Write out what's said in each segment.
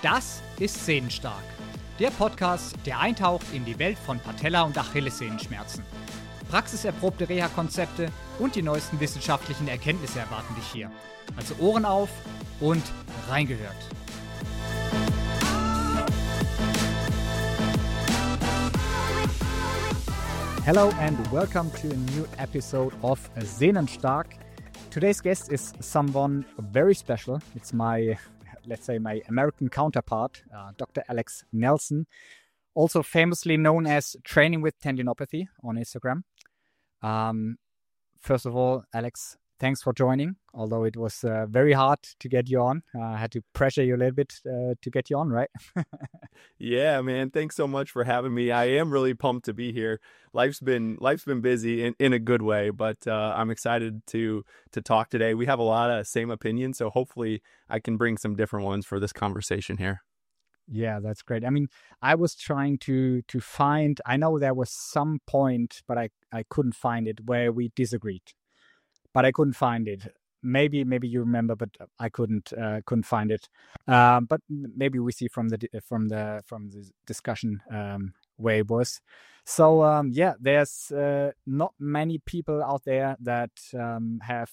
Das ist Sehnenstark, der Podcast, der eintaucht in die Welt von Patella- und Achillessehnenschmerzen. Praxiserprobte Reha-Konzepte und die neuesten wissenschaftlichen Erkenntnisse erwarten dich hier. Also Ohren auf und reingehört. Hello and welcome to a new episode of Sehnenstark. Today's guest is someone very special. It's my American counterpart, Dr. Alex Nelson, also famously known as Training with Tendinopathy on Instagram. First of all, Alex, thanks for joining, although it was very hard to get you on. I had to pressure you a little bit to get you on, right? Yeah, man. Thanks so much for having me. I am really pumped to be here. Life's been busy in a good way, but I'm excited to talk today. We have a lot of same opinions, so hopefully I can bring some different ones for this conversation here. Yeah, that's great. I mean, I was trying to find, I know there was some point, but I couldn't find it where we disagreed. But I couldn't find it. Maybe you remember, but I couldn't find it. But maybe we see from the discussion where it was. So yeah, there's not many people out there that have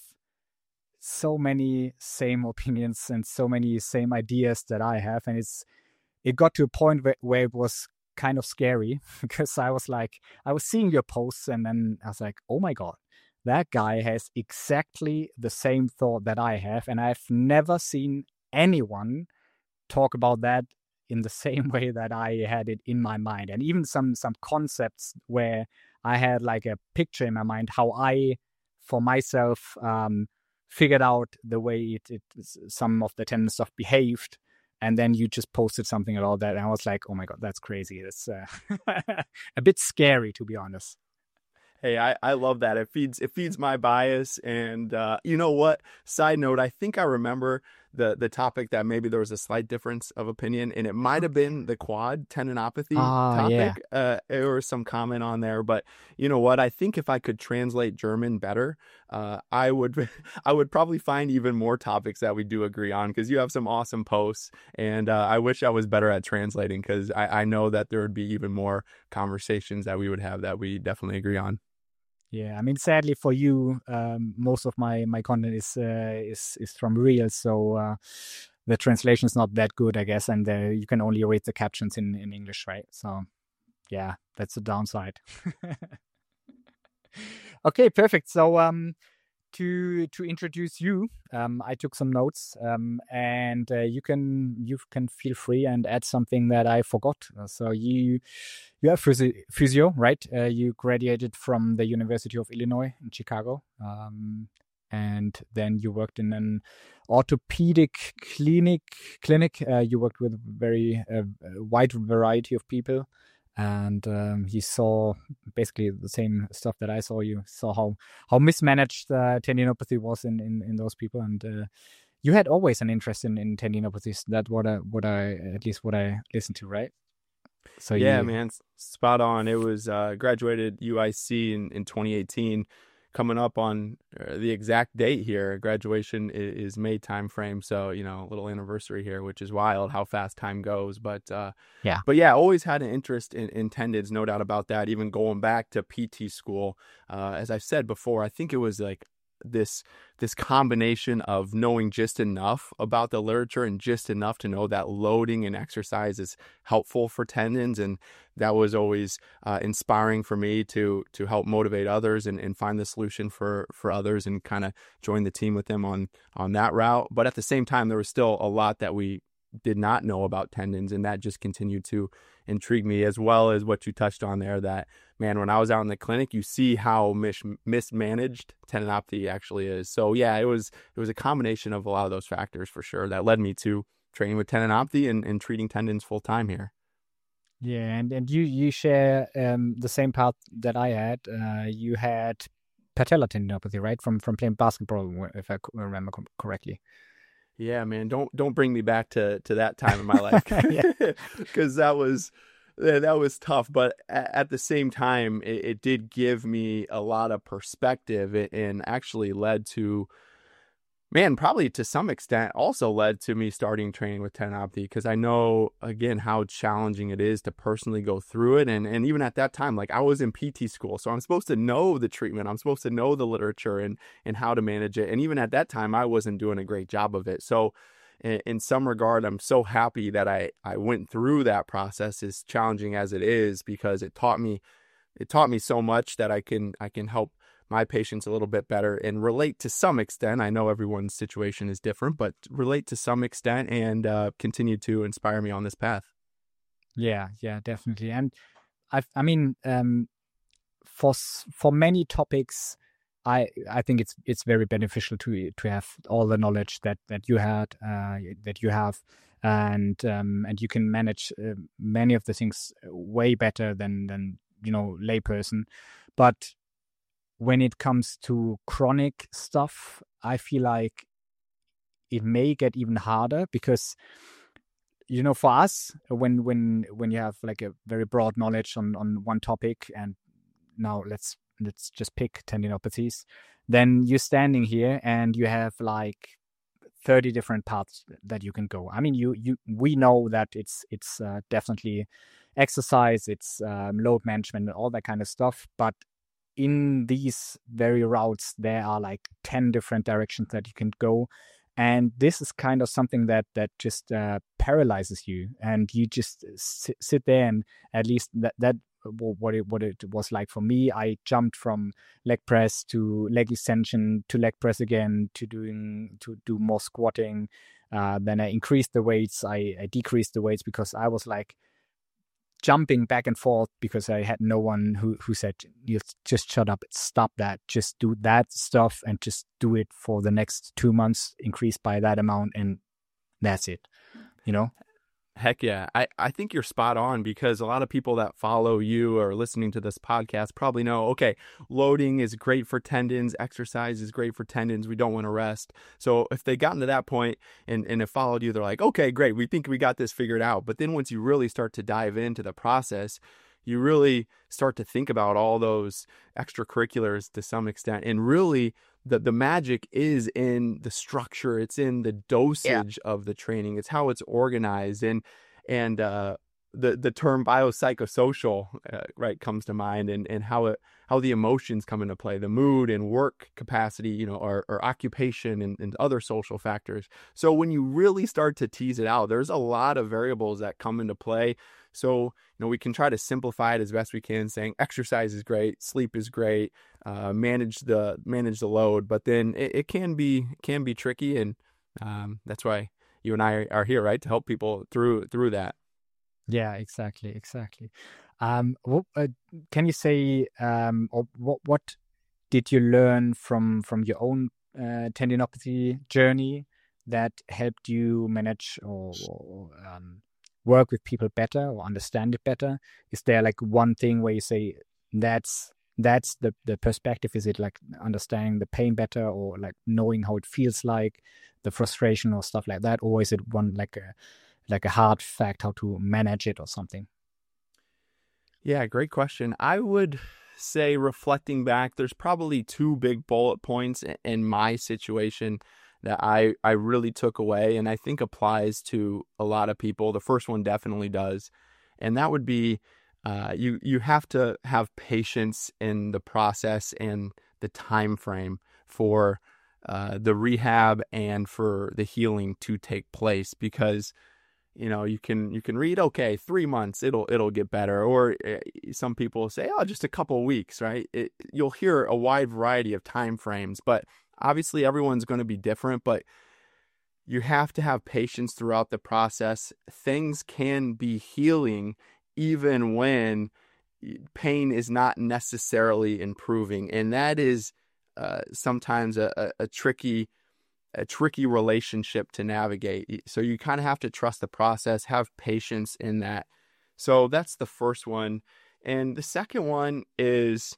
so many same opinions and so many same ideas that I have, and it got to a point where it was kind of scary because I was seeing your posts and then I was like, oh my God. That guy has exactly the same thought that I have, and I've never seen anyone talk about that in the same way that I had it in my mind. And even some concepts where I had like a picture in my mind, how I, for myself, figured out the way some of the tendon stuff behaved. And then you just posted something about that, and I was like, oh my God, that's crazy. It's a bit scary, to be honest. Hey, I love that. It feeds my bias. And you know what? Side note, I think I remember the topic that maybe there was a slight difference of opinion, and it might have been the quad tendinopathy topic. Yeah. There was some comment on there, but you know what? I think if I could translate German better, I would probably find even more topics that we do agree on, because you have some awesome posts, and I wish I was better at translating, because I know that there would be even more conversations that we would have that we definitely agree on. Yeah, I mean, sadly for you, most of my content is from Reels, so the translation is not that good, I guess, and you can only read the captions in English, right? So, yeah, that's the downside. Okay, perfect. So, to introduce you, I took some notes, and you can feel free and add something that I forgot. So you have physio, right? You graduated from the University of Illinois in Chicago, and then you worked in an orthopedic clinic. You worked with a very wide variety of people. And you saw basically the same stuff that I saw. You saw how mismanaged tendinopathy was in those people, and you had always an interest in tendinopathies. That's what I listened to, right? So yeah, man, spot on. It was graduated UIC in 2018. Coming up on the exact date here. Graduation is May timeframe, so a little anniversary here, which is wild how fast time goes. But yeah, always had an interest in tendons, no doubt about that. Even going back to PT school, as I've said before, I think it was like this combination of knowing just enough about the literature and just enough to know that loading and exercise is helpful for tendons, and that was always inspiring for me to help motivate others and find the solution for others and kind of join the team with them on that route. But at the same time, there was still a lot that we did not know about tendons, and that just continued to intrigue me, as well as what you touched on there, that man, when I was out in the clinic, you see how mismanaged tendinopathy actually is. So yeah, it was a combination of a lot of those factors for sure that led me to training with tendinopathy and treating tendons full time here. Yeah, and you share the same path that I had. You had patella tendinopathy, right, from playing basketball, if I remember correctly. Yeah, man, don't bring me back to that time in my life, because that was tough. But at the same time, it did give me a lot of perspective and actually led to man, probably to some extent also led to me starting training with Tenopti, because I know, again, how challenging it is to personally go through it. And even at that time, like I was in PT school, so I'm supposed to know the treatment. I'm supposed to know the literature and how to manage it. And even at that time, I wasn't doing a great job of it. So in some regard, I'm so happy that I went through that process, as challenging as it is, because it taught me so much that I can help my patients a little bit better and relate to some extent. I know everyone's situation is different, but relate to some extent and continue to inspire me on this path. Yeah, definitely. And I mean, for many topics, I think it's very beneficial to have all the knowledge that you had, that you have, and you can manage many of the things way better than layperson. But when it comes to chronic stuff, I feel like it may get even harder, because for us, when you have like a very broad knowledge on one topic, and now let's just pick tendinopathies, then you're standing here and you have like 30 different paths that you can go. I mean, we know that it's definitely exercise, it's load management and all that kind of stuff, but in these very routes, there are like 10 different directions that you can go. And this is kind of something that just paralyzes you, and you just sit there. And at least that what it was like for me. I jumped from leg press to leg extension to leg press again to do more squatting. Then I increased the weights. I decreased the weights, because I was like jumping back and forth, because I had no one who said, you just shut up, stop that, just do that stuff and just do it for the next 2 months, increase by that amount, and that's it, Heck yeah. I think you're spot on, because a lot of people that follow you or listening to this podcast probably know, okay, loading is great for tendons, exercise is great for tendons, we don't want to rest. So if they gotten to that point and have followed you, they're like, okay, great, we think we got this figured out. But then once you really start to dive into the process, you really start to think about all those extracurriculars to some extent. And really, the magic is in the structure. It's in the dosage of the training. It's how it's organized. And the term biopsychosocial, right, comes to mind, and how the emotions come into play, the mood and work capacity, or occupation and other social factors. So when you really start to tease it out, there's a lot of variables that come into play. So, we can try to simplify it as best we can, saying exercise is great, sleep is great, manage the load, but then it can be tricky, and that's why you and I are here, right, to help people through that. Yeah, exactly. Can you say, or what did you learn from your own tendinopathy journey that helped you manage or work with people better or understand it better? Is there like one thing where you say that's the perspective? Is it like understanding the pain better, or like knowing how it feels like, the frustration or stuff like that? Or is it one like a hard fact, how to manage it or something? Yeah, great question. I would say, reflecting back, there's probably 2 big bullet points in my situation that I really took away, and I think applies to a lot of people. The first one definitely does, and that would be you have to have patience in the process and the time frame for the rehab and for the healing to take place, because you can read, okay, 3 months, it'll get better, or some people say, oh, just a couple of weeks, right? You'll hear a wide variety of time frames, but obviously everyone's going to be different. But you have to have patience throughout the process. Things can be healing even when pain is not necessarily improving, and that is sometimes a tricky relationship to navigate. So you kind of have to trust the process, have patience in that. So that's the first one. And the second one is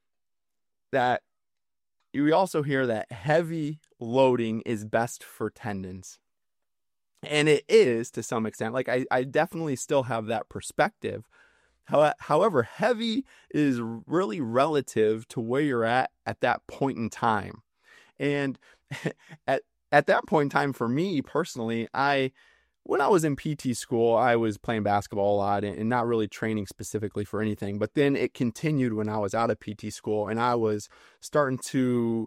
that we also hear that heavy loading is best for tendons. And it is, to some extent. Like I definitely still have that perspective. However, heavy is really relative to where you're at that point in time. And at that point in time, for me personally, when I was in PT school, I was playing basketball a lot and not really training specifically for anything. But then it continued when I was out of PT school, and I was starting to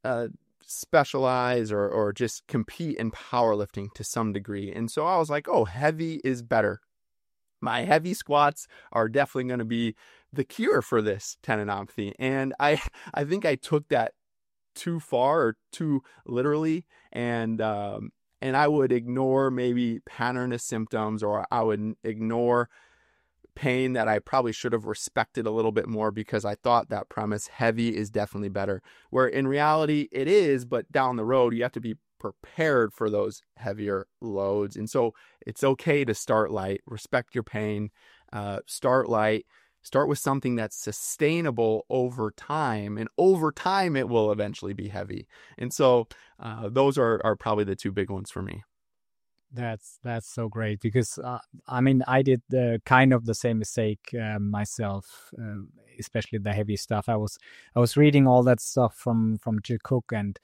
specialize or just compete in powerlifting to some degree. And so I was like, oh, heavy is better. My heavy squats are definitely going to be the cure for this tendinopathy. And I think I took that too far or too literally, and I would ignore maybe pattern of symptoms, or I would ignore pain that I probably should have respected a little bit more, because I thought that premise, heavy is definitely better, where in reality it is, but down the road you have to be prepared for those heavier loads. And so it's okay to start light, respect your pain, start light, start with something that's sustainable over time, and over time it will eventually be heavy. And so those are probably the two big ones for me. That's so great, because I mean, I did kind of the same mistake myself, especially the heavy stuff. I was reading all that stuff from Jill Cook, and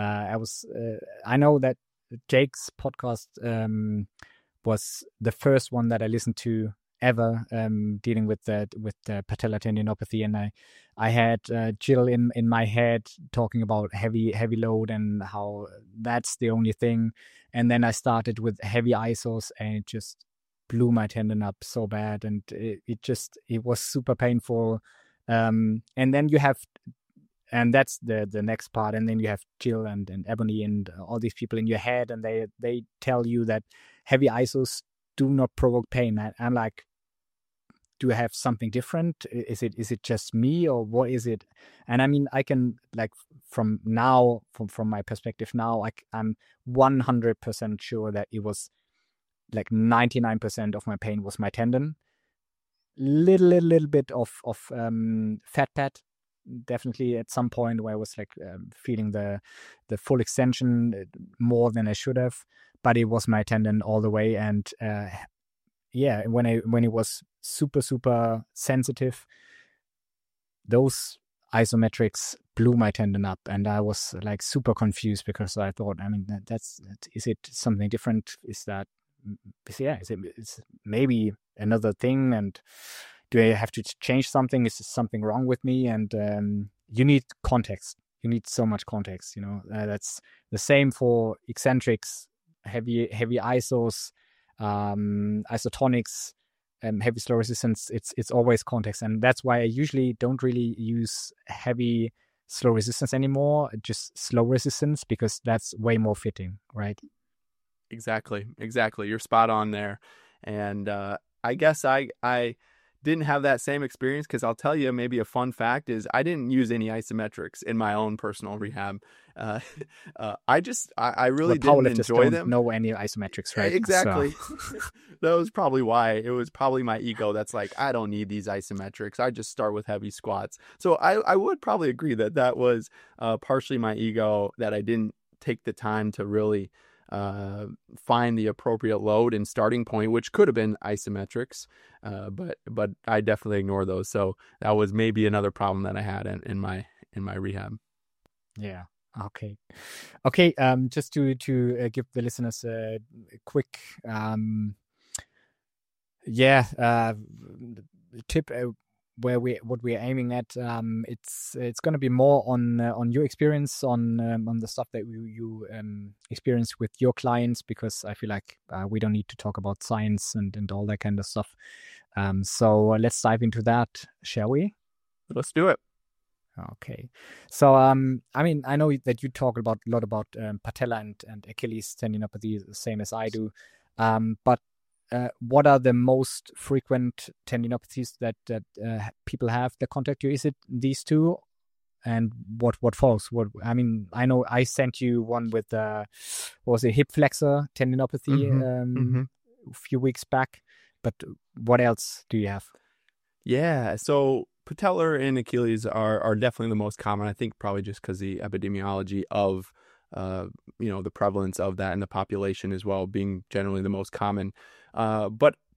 I know that Jake's podcast was the first one that I listened to ever, dealing with the patellar tendinopathy, and I had Jill in my head talking about heavy load and how that's the only thing. And then I started with heavy isos, and it just blew my tendon up so bad, and it was super painful. And then you have, and that's the next part. And then you have Jill and Ebony and all these people in your head, and they tell you that heavy isos do not provoke pain. I'm like, do I have something different? Is it just me, or what is it? And I mean, I can, like, from my perspective now, I'm 100% sure that it was like 99% of my pain was my tendon. Little bit of fat pad, definitely at some point where I was like feeling the full extension more than I should have, but it was my tendon all the way. And yeah, when it was super sensitive, those isometrics blew my tendon up, and I was like super confused, because I thought, I mean, is it something different? Is it maybe another thing? And do I have to change something? Is something wrong with me? And you need context. You need so much context. That's the same for eccentrics, heavy isos, isotonics, heavy slow resistance. It's always context, and that's why I usually don't really use heavy slow resistance anymore, just slow resistance, because that's way more fitting, right? Exactly. You're spot on there. And I guess I didn't have that same experience, because I'll tell you, maybe a fun fact is I didn't use any isometrics in my own personal rehab. I really didn't enjoy them. Know any isometrics, right? Exactly. So. That was probably why. It was probably my ego that's like, I don't need these isometrics. I just start with heavy squats. So I would probably agree that was partially my ego, that I didn't take the time to really find the appropriate load and starting point, which could have been isometrics, but I definitely ignore those. So that was maybe another problem that I had in my rehab. Yeah. Okay. Just to give the listeners a quick tip. What we're aiming at, it's going to be more on your experience, on the stuff that you experience with your clients, because I feel like we don't need to talk about science and all that kind of stuff. So let's dive into that, shall we? Let's do it. Okay. So I mean, I know that you talk a lot about patella and Achilles tendinopathy, the same as I do. But what are the most frequent tendinopathies that people have that contact you? Is it these two? And what follows? I mean, I know I sent you one with was it hip flexor tendinopathy a few weeks back, but what else do you have? Yeah, so patellar and Achilles are definitely the most common. I think probably just because the epidemiology of the prevalence of that in the population as well, being generally the most common. But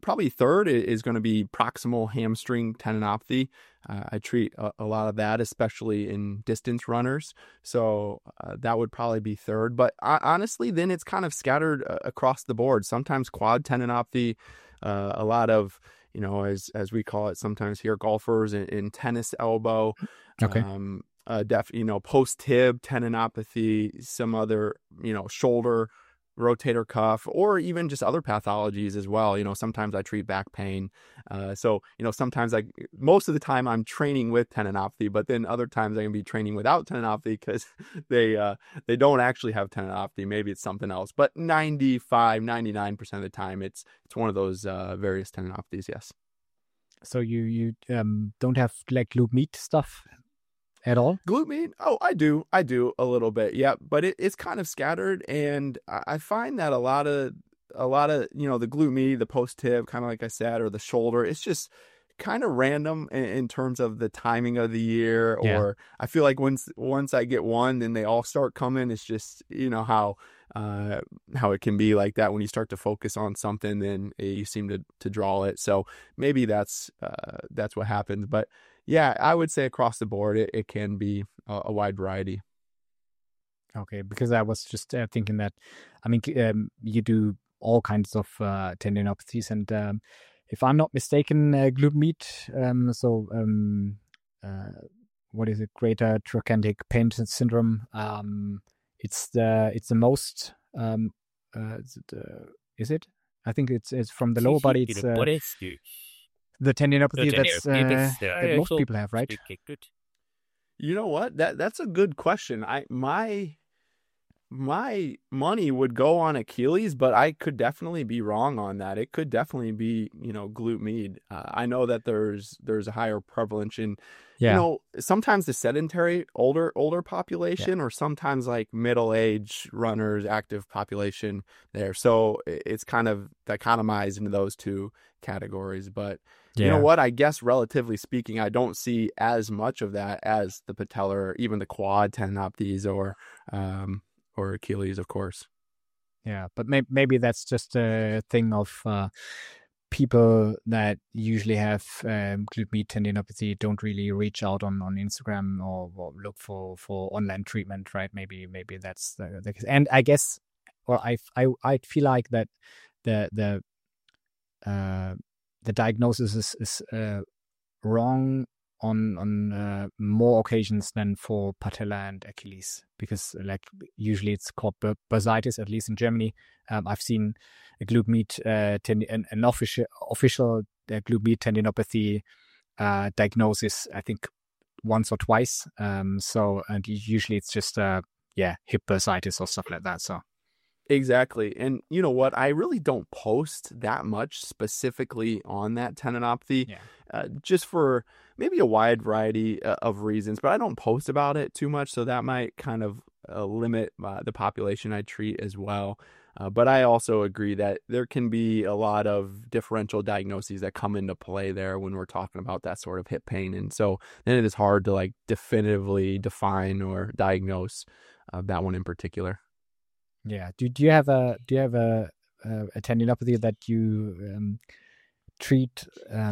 probably third is going to be proximal hamstring tendinopathy. I treat a lot of that, especially in distance runners. So that would probably be third. But honestly, then it's kind of scattered across the board. Sometimes quad tendinopathy, a lot of, as we call it sometimes here, golfers in tennis elbow. Okay. Post tib tendinopathy, some other, shoulder, rotator cuff, or even just other pathologies as well. Sometimes I treat back pain. So sometimes most of the time I'm training with tendinopathy, but then other times I can be training without tendinopathy because they don't actually have tendinopathy. Maybe it's something else, but 99% of the time it's one of those various tendinopathies. Yes. So you don't have like glute med stuff at all? Glute med? Oh, I do a little bit. Yeah, but it's kind of scattered, and I find that a lot of the glute med, the post tib, kind of like I said, or the shoulder, it's just kind of random in terms of the timing of the year. Or I feel like once I get one, then they all start coming. It's just how it can be like that when you start to focus on something, then you seem to draw it. So maybe that's what happens, but. Yeah, I would say across the board, it can be a wide variety. Okay, because I was just thinking that, I mean, you do all kinds of tendinopathies, and if I'm not mistaken, glute med, what is it? Greater trochanteric pain syndrome. It's the most. Is it? I think it's from the lower body. It's the tendinopathy that most people have, right? You know what? That's a good question. My money would go on Achilles, but I could definitely be wrong on that. It could definitely be, glute med. I know that there's a higher prevalence in, sometimes the sedentary older population, or sometimes like middle-aged runners, active population there. So it's kind of dichotomized into those two categories. But you know what? I guess relatively speaking, I don't see as much of that as the patellar, even the quad tendinopathies or Achilles, of course. Yeah, but maybe that's just a thing of people that usually have glute med tendinopathy don't really reach out on Instagram or look for online treatment, right? Maybe that's the case. And I guess, or I feel like that the diagnosis is wrong on more occasions than for patella and Achilles, because like usually it's called bursitis, at least in Germany. I've seen a glute med an official glute med tendinopathy diagnosis, I think once or twice. So and usually it's just hip bursitis or stuff like that. So. Exactly. And you know what? I really don't post that much specifically on that tendinopathy, just for maybe a wide variety of reasons, but I don't post about it too much. So that might kind of limit the population I treat as well. But I also agree that there can be a lot of differential diagnoses that come into play there when we're talking about that sort of hip pain. And so then it is hard to like definitively define or diagnose that one in particular. Yeah. Do you have a tendinopathy that you treat?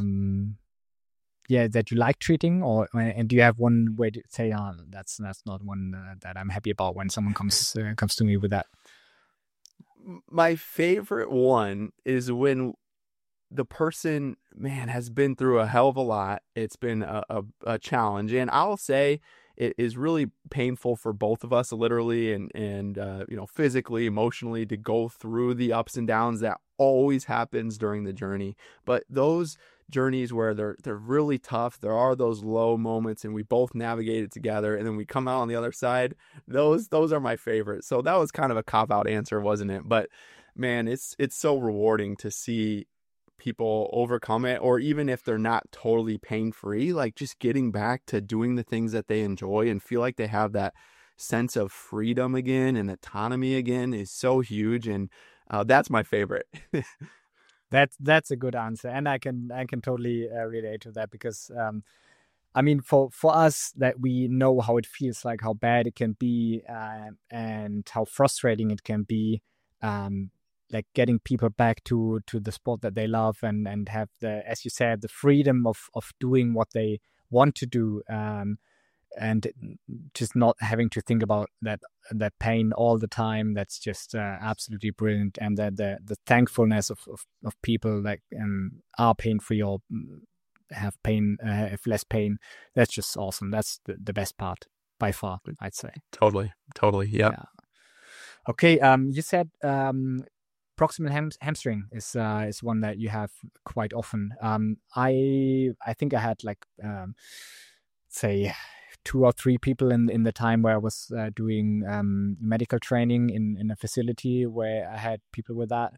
That you like treating, and do you have one where you say, "Oh, that's not one that I'm happy about" when someone comes to me with that? My favorite one is when the person, man, has been through a hell of a lot. It's been a challenge, and I'll say it is really painful for both of us, literally and physically, emotionally, to go through the ups and downs that always happens during the journey. But those journeys where they're really tough, there are those low moments, and we both navigate it together, and then we come out on the other side. Those are my favorite. So that was kind of a cop-out answer, wasn't it? But man, it's so rewarding to see people overcome it, or even if they're not totally pain-free, like just getting back to doing the things that they enjoy and feel like they have that sense of freedom again and autonomy again is so huge. And that's my favorite. That's a good answer, and I can totally relate to that, because I mean, for us that we know how it feels, like how bad it can be and how frustrating it can be. like getting people back to the sport that they love, and have the, as you said, the freedom of doing what they want to do, and just not having to think about that pain all the time. That's just absolutely brilliant. And the thankfulness of people like are pain free or have less pain. That's just awesome. That's the best part by far, I'd say. Totally. Yep. Yeah. Okay. You said proximal hamstring is one that you have quite often. I think I had like say 2 or 3 people in the time where I was doing medical training in a facility where I had people with that.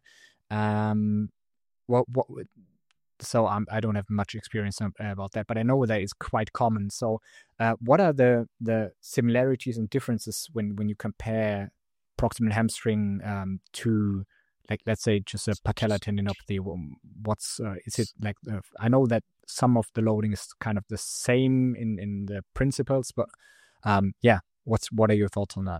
So I don't have much experience about that, but I know that is quite common. So what are the similarities and differences when you compare proximal hamstring to, like, let's say just a patellar tendinopathy? What's is it like? I know that some of the loading is kind of the same in the principles, but what are your thoughts on that?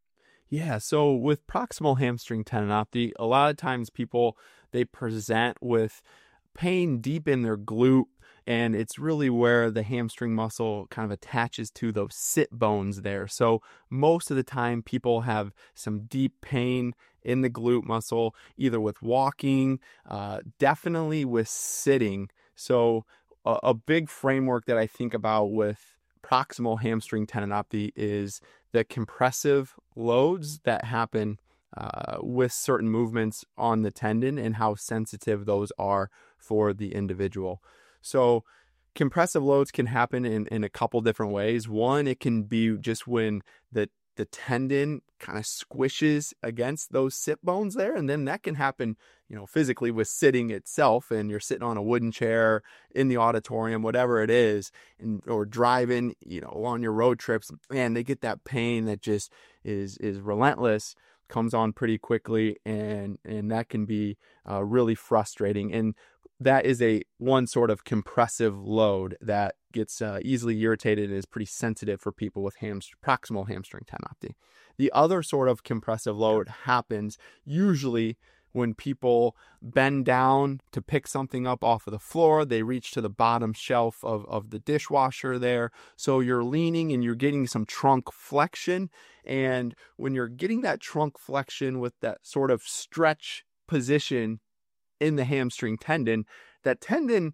Yeah, so with proximal hamstring tendinopathy, a lot of times people, they present with pain deep in their glute, and it's really where the hamstring muscle kind of attaches to those sit bones there. So most of the time people have some deep pain in the glute muscle, either with walking, definitely with sitting. So a big framework that I think about with proximal hamstring tendinopathy is the compressive loads that happen with certain movements on the tendon and how sensitive those are for the individual. So compressive loads can happen in a couple different ways. One, it can be just when the tendon kind of squishes against those sit bones there. And then that can happen, physically with sitting itself, and you're sitting on a wooden chair in the auditorium, whatever it is, or driving, on your road trips. Man, they get that pain that just is relentless, comes on pretty quickly, and that can be really frustrating. And that is one sort of compressive load that gets easily irritated and is pretty sensitive for people with proximal hamstring tendinopathy. The other sort of compressive load happens usually when people bend down to pick something up off of the floor. They reach to the bottom shelf of the dishwasher there. So you're leaning and you're getting some trunk flexion. And when you're getting that trunk flexion with that sort of stretch position in the hamstring tendon, that tendon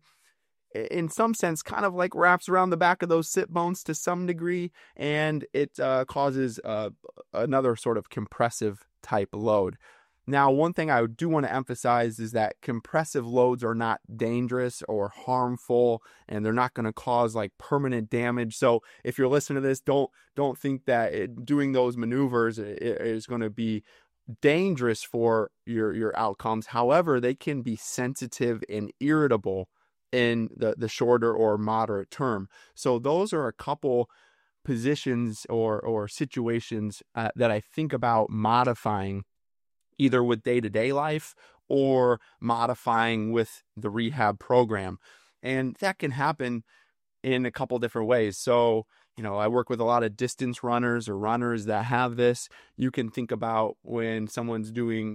in some sense kind of like wraps around the back of those sit bones to some degree, and it causes another sort of compressive type load. Now, one thing I do want to emphasize is that compressive loads are not dangerous or harmful, and they're not going to cause like permanent damage. So if you're listening to this, don't think that doing those maneuvers is going to be dangerous for your outcomes. However, they can be sensitive and irritable in the shorter or moderate term. So those are a couple positions or situations that I think about modifying either with day-to-day life or modifying with the rehab program. And that can happen in a couple different ways. So I work with a lot of distance runners or runners that have this. You can think about when someone's doing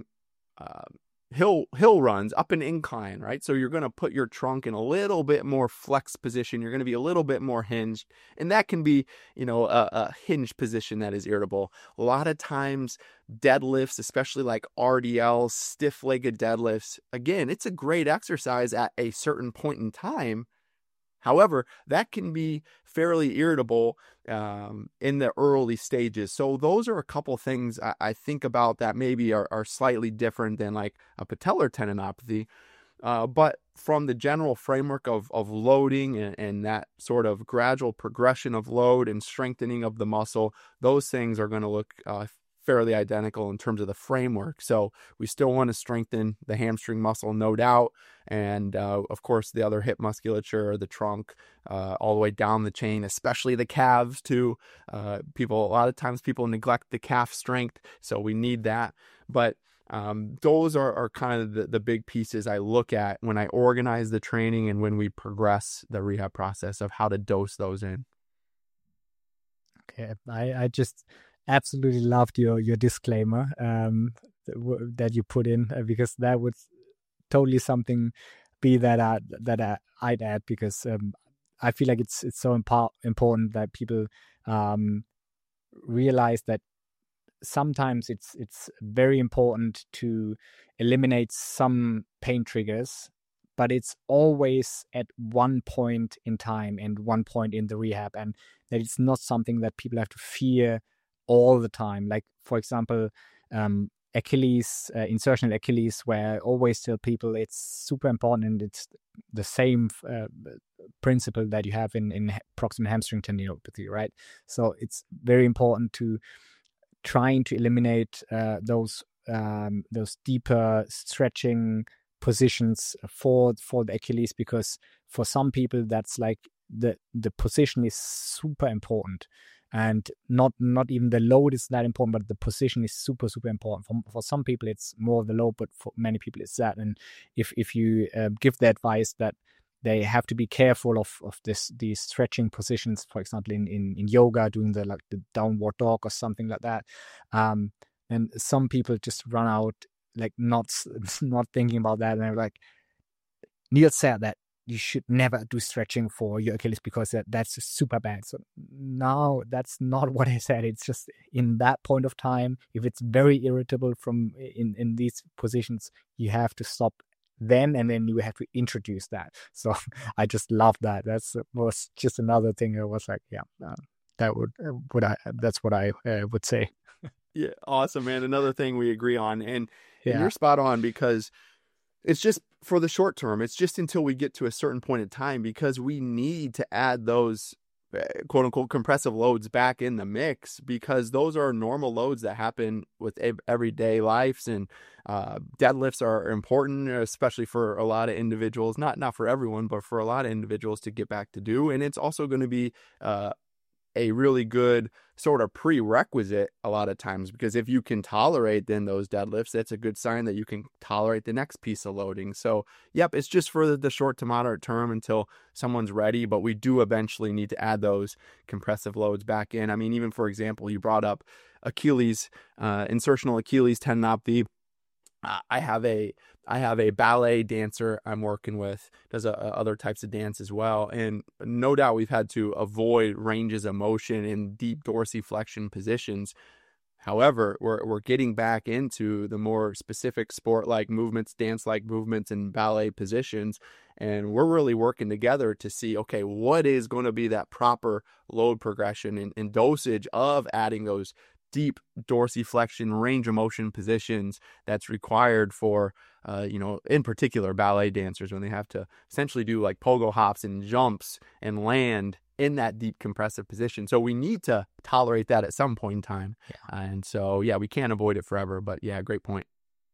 hill runs up an incline, right? So you're going to put your trunk in a little bit more flex position. You're going to be a little bit more hinged, and that can be, a hinged position that is irritable. A lot of times deadlifts, especially like RDLs, stiff-legged deadlifts, again, it's a great exercise at a certain point in time. However, that can be fairly irritable in the early stages. So those are a couple things I think about that maybe are slightly different than like a patellar tendinopathy. But from the general framework of loading and that sort of gradual progression of load and strengthening of the muscle, those things are going to look fairly identical in terms of the framework. So we still want to strengthen the hamstring muscle, no doubt. And of course, the other hip musculature, the trunk, all the way down the chain, especially the calves too. A lot of times people neglect the calf strength, so we need that. But those are kind of the big pieces I look at when I organize the training and when we progress the rehab process of how to dose those in. Okay, I just absolutely loved your disclaimer. that you put in, because that would totally something be that I'd add, because I feel like it's so important that people realize that sometimes it's very important to eliminate some pain triggers, but it's always at one point in time and one point in the rehab, and that it's not something that people have to fear all the time. Like, for example, Achilles, insertional Achilles, where I always tell people it's super important, and it's the same principle that you have in proximal hamstring tendinopathy, right? So it's very important to trying to eliminate those deeper stretching positions for the Achilles, because for some people that's like the position is super important, and not even the load is that important, but the position is super important. For some people it's more the load, but for many people it's that. And if you give the advice that they have to be careful of these stretching positions, for example in yoga, doing the downward dog or something like that, and some people just run out, like not thinking about that, and they're like, Niels said that you should never do stretching for your Achilles because that's super bad. So no, that's not what I said. It's just in that point of time, if it's very irritable from in these positions, you have to stop then, and then you have to introduce that. So I just love that. Was just another thing. I was like, that's what I would say. Yeah, awesome, man. Another thing we agree on, and you're spot on, because it's just for the short term. It's just until we get to a certain point in time, because we need to add those quote unquote compressive loads back in the mix, because those are normal loads that happen with everyday lives. And deadlifts are important, especially for a lot of individuals, not for everyone, but for a lot of individuals to get back to do. And it's also going to be a really good sort of prerequisite a lot of times, because if you can tolerate then those deadlifts, that's a good sign that you can tolerate the next piece of loading. So yep, it's just for the short to moderate term until someone's ready, but we do eventually need to add those compressive loads back in. I mean, even for example, you brought up Achilles, insertional Achilles tendinopathy. I have a ballet dancer I'm working with, does other types of dance as well. And no doubt we've had to avoid ranges of motion in deep dorsiflexion positions. However, we're getting back into the more specific sport-like movements, dance-like movements, and ballet positions. And we're really working together to see, okay, what is going to be that proper load progression and dosage of adding those deep dorsiflexion range of motion positions that's required for, in particular ballet dancers, when they have to essentially do like pogo hops and jumps and land in that deep compressive position. So we need to tolerate that at some point in time. And so, we can't avoid it forever, but great point.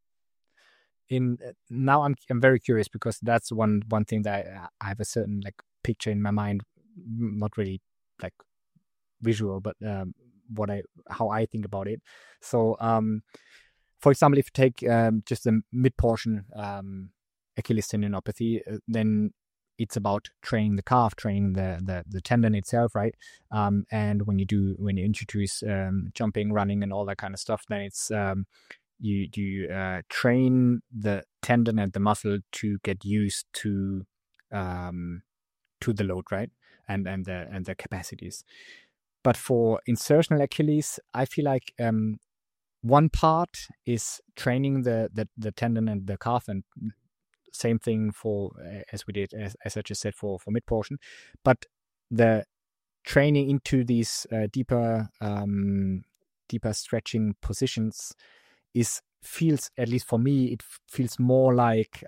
Now I'm very curious, because that's one thing that I have a certain like picture in my mind, not really like visual, but how I think about it. So for example, if you take just the mid portion Achilles tendinopathy, then it's about training the calf, training the tendon itself, right? And when you introduce jumping, running, and all that kind of stuff, then it's you train the tendon and the muscle to get used to the load, right? And the capacities. But for insertional Achilles, I feel like one part is training the tendon and the calf, and same thing for as we did, as I just said, for mid portion. But the training into these deeper stretching positions feels, at least for me, it feels more like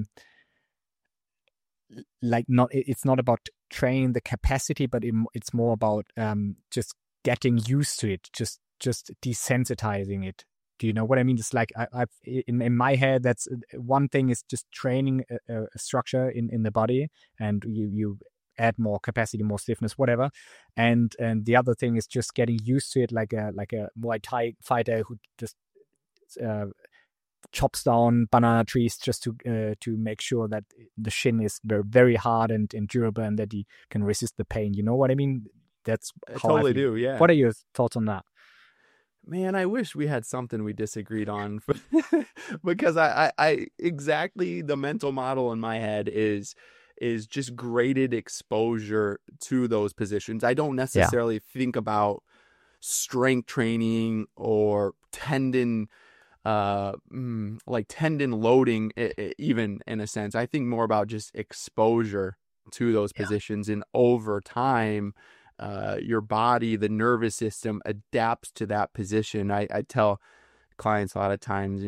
it's not about training the capacity, but it's more about just getting used to it, just desensitizing it. Do you know what I mean? It's like I've in my head, that's one thing is just training a structure in the body, and you add more capacity, more stiffness, whatever, and the other thing is just getting used to it, like a Muay Thai fighter who just chops down banana trees just to make sure that the shin is very, very hard and durable, and that he can resist the pain. You know what I mean? That's how I totally do. Yeah. What are your thoughts on that? Man, I wish we had something we disagreed on because I exactly the mental model in my head is just graded exposure to those positions. I don't Yeah. necessarily think about strength training or like tendon loading, even in a sense. I think more about just exposure to those Yeah. positions, and over time, your body, the nervous system adapts to that position. I tell clients a lot of times,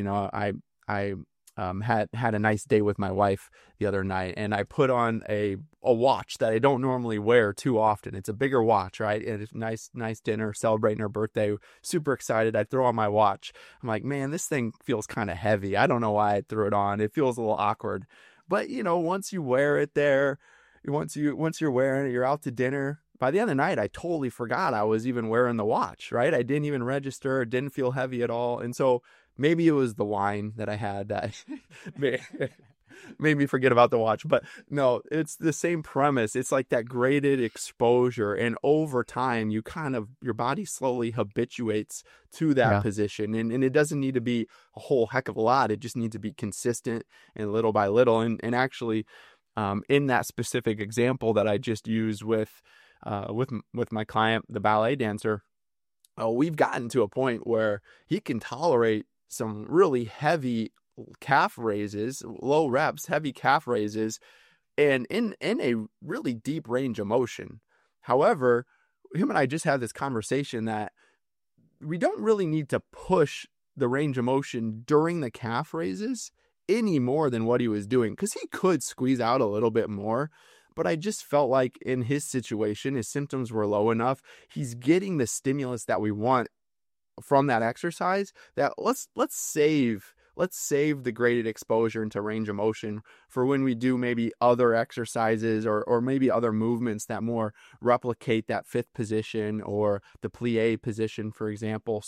I had a nice day with my wife the other night, and I put on a watch that I don't normally wear too often. It's a bigger watch, right? And it's nice dinner, celebrating her birthday. Super excited. I throw on my watch. I'm like, man, this thing feels kind of heavy. I don't know why I threw it on. It feels a little awkward. But once you wear it there, once you're wearing it, you're out to dinner. By the end of the night, I totally forgot I was even wearing the watch, right? I didn't even register. It didn't feel heavy at all. And so maybe it was the wine that I had that made me forget about the watch. But no, it's the same premise. It's like that graded exposure. And over time, your body slowly habituates to that Yeah. position. And it doesn't need to be a whole heck of a lot. It just needs to be consistent and little by little. And actually, in that specific example that I just used with my client, the ballet dancer, we've gotten to a point where he can tolerate some really heavy calf raises, low reps, heavy calf raises, and in a really deep range of motion. However, him and I just had this conversation that we don't really need to push the range of motion during the calf raises any more than what he was doing, because he could squeeze out a little bit more. But I just felt like in his situation, his symptoms were low enough. He's getting the stimulus that we want from that exercise, that let's save the graded exposure into range of motion for when we do maybe other exercises, or maybe other movements that more replicate that fifth position or the plie position, for example.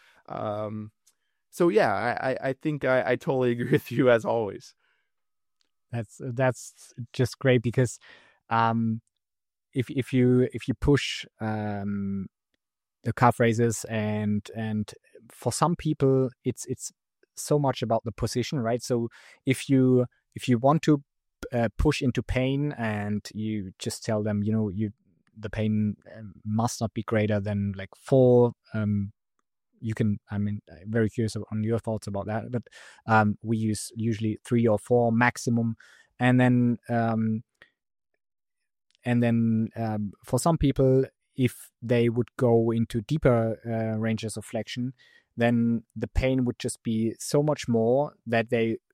So yeah, I think I totally agree with you as always. That's just great because um, if you push the calf raises, and for some people it's so much about the position, right? So if you want to push into pain, and you just tell them, the pain must not be greater than like 4, you can, I'm very curious on your thoughts about that, but we use usually 3 or 4 maximum. And then for some people, if they would go into deeper ranges of flexion, then the pain would just be so much more that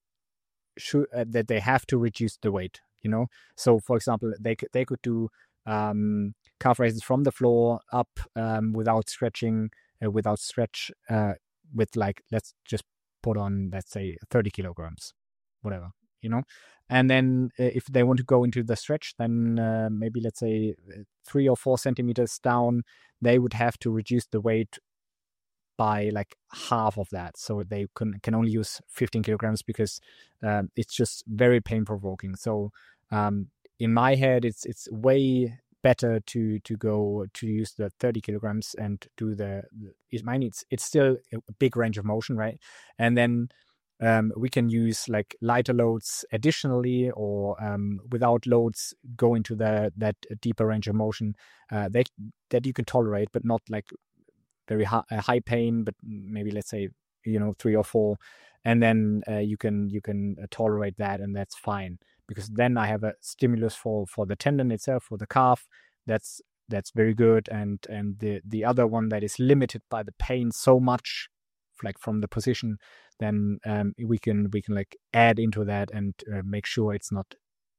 they have to reduce the weight. So for example, they could do calf raises from the floor up, without stretching, without stretch, with, like, let's just put on, let's say, 30 kilograms, whatever, and then if they want to go into the stretch, then maybe, let's say, 3 or 4 centimeters down, they would have to reduce the weight by like half of that, so they can only use 15 kilograms, because it's just very pain provoking. So in my head, it's way better to go to use the 30 kilograms and do it's still a big range of motion, right? And then we can use like lighter loads additionally, or without loads, go into that deeper range of motion that you can tolerate, but not like very high pain, but maybe, let's say, 3 or 4, and then you can tolerate that, and that's fine, because then I have a stimulus for the tendon itself, for the calf. That's very good. And the other one that is limited by the pain so much, like from the position, then we can like add into that, and make sure it's not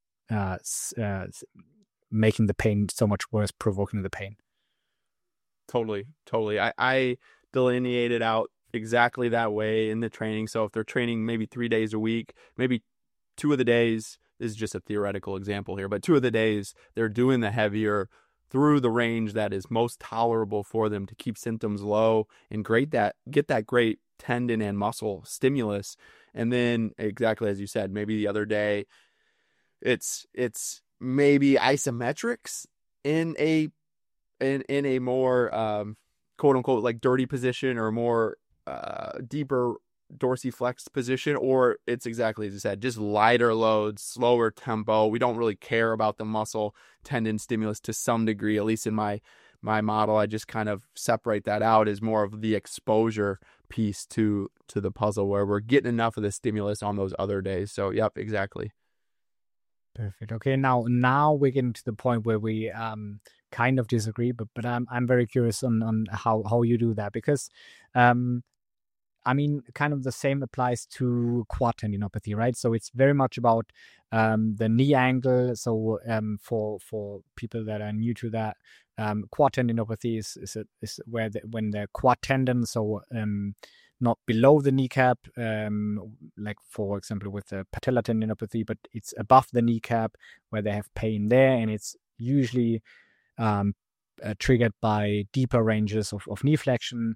making the pain so much worse, provoking the pain. Totally. I delineated out exactly that way in the training. So if they're training maybe 3 days a week, maybe 2 of the days, this is just a theoretical example here, but 2 of the days they're doing the heavier through the range that is most tolerable for them to keep symptoms low and get that great tendon and muscle stimulus. And then, exactly as you said, maybe the other day it's maybe isometrics in a more quote unquote like dirty position or more deeper dorsiflex position, or it's exactly as you said, just lighter loads, slower tempo. We don't really care about the muscle tendon stimulus to some degree, at least in my model. I just kind of separate that out as more of the exposure piece to the puzzle, where we're getting enough of the stimulus on those other days. So yep, exactly. Perfect. Okay, now we're getting to the point where we kind of disagree, but I'm very curious on how you do that, because I mean, kind of the same applies to quad tendinopathy, right? So it's very much about the knee angle. So for people that are new to that, quad tendinopathy is where when the quad tendon, so not below the kneecap, like for example with the patella tendinopathy, but it's above the kneecap where they have pain there, and it's usually triggered by deeper ranges of knee flexion.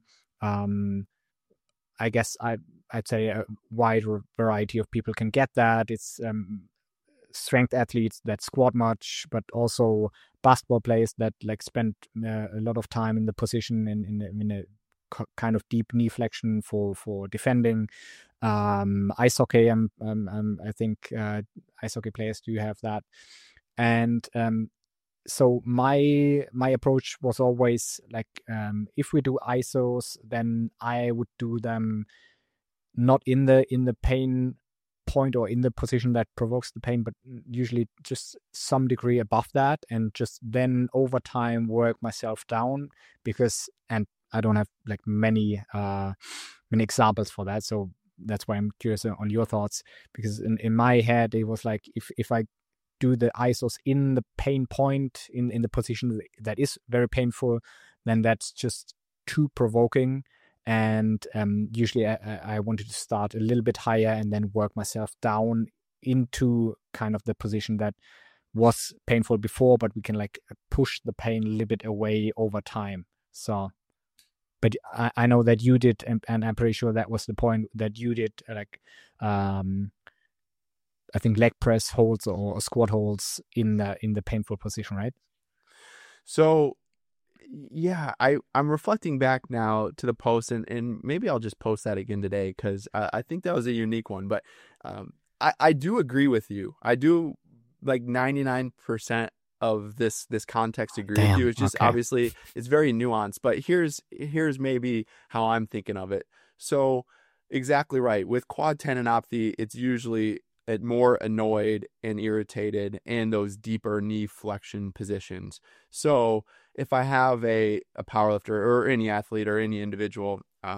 I guess I'd say a wide variety of people can get that. It's strength athletes that squat much, but also basketball players that like spend a lot of time in the position in a kind of deep knee flexion for defending. Ice hockey, I think ice hockey players do have that, and so my approach was always like, if we do isos, then I would do them not in the pain point or in the position that provokes the pain, but usually just some degree above that, and just then over time work myself down, because and I don't have like many examples for that, so that's why I'm curious on your thoughts, because in my head it was like, if I do the isos in the pain point, in the position that is very painful, then that's just too provoking. And usually I wanted to start a little bit higher and then work myself down into kind of the position that was painful before, but we can like push the pain a little bit away over time. So, but I know that you did, and I'm pretty sure that was the point that you did, like I think leg press holds or squat holds in the painful position, right? So yeah, I'm reflecting back now to the post, and maybe I'll just post that again today, because I think that was a unique one. But I do agree with you. I do, like 99% of this context agree with you. It's just obviously it's very nuanced. But here's maybe how I'm thinking of it. So exactly right. With quad tendinopathy, it's usually more annoyed and irritated in those deeper knee flexion positions. So if I have a powerlifter or any athlete or any individual,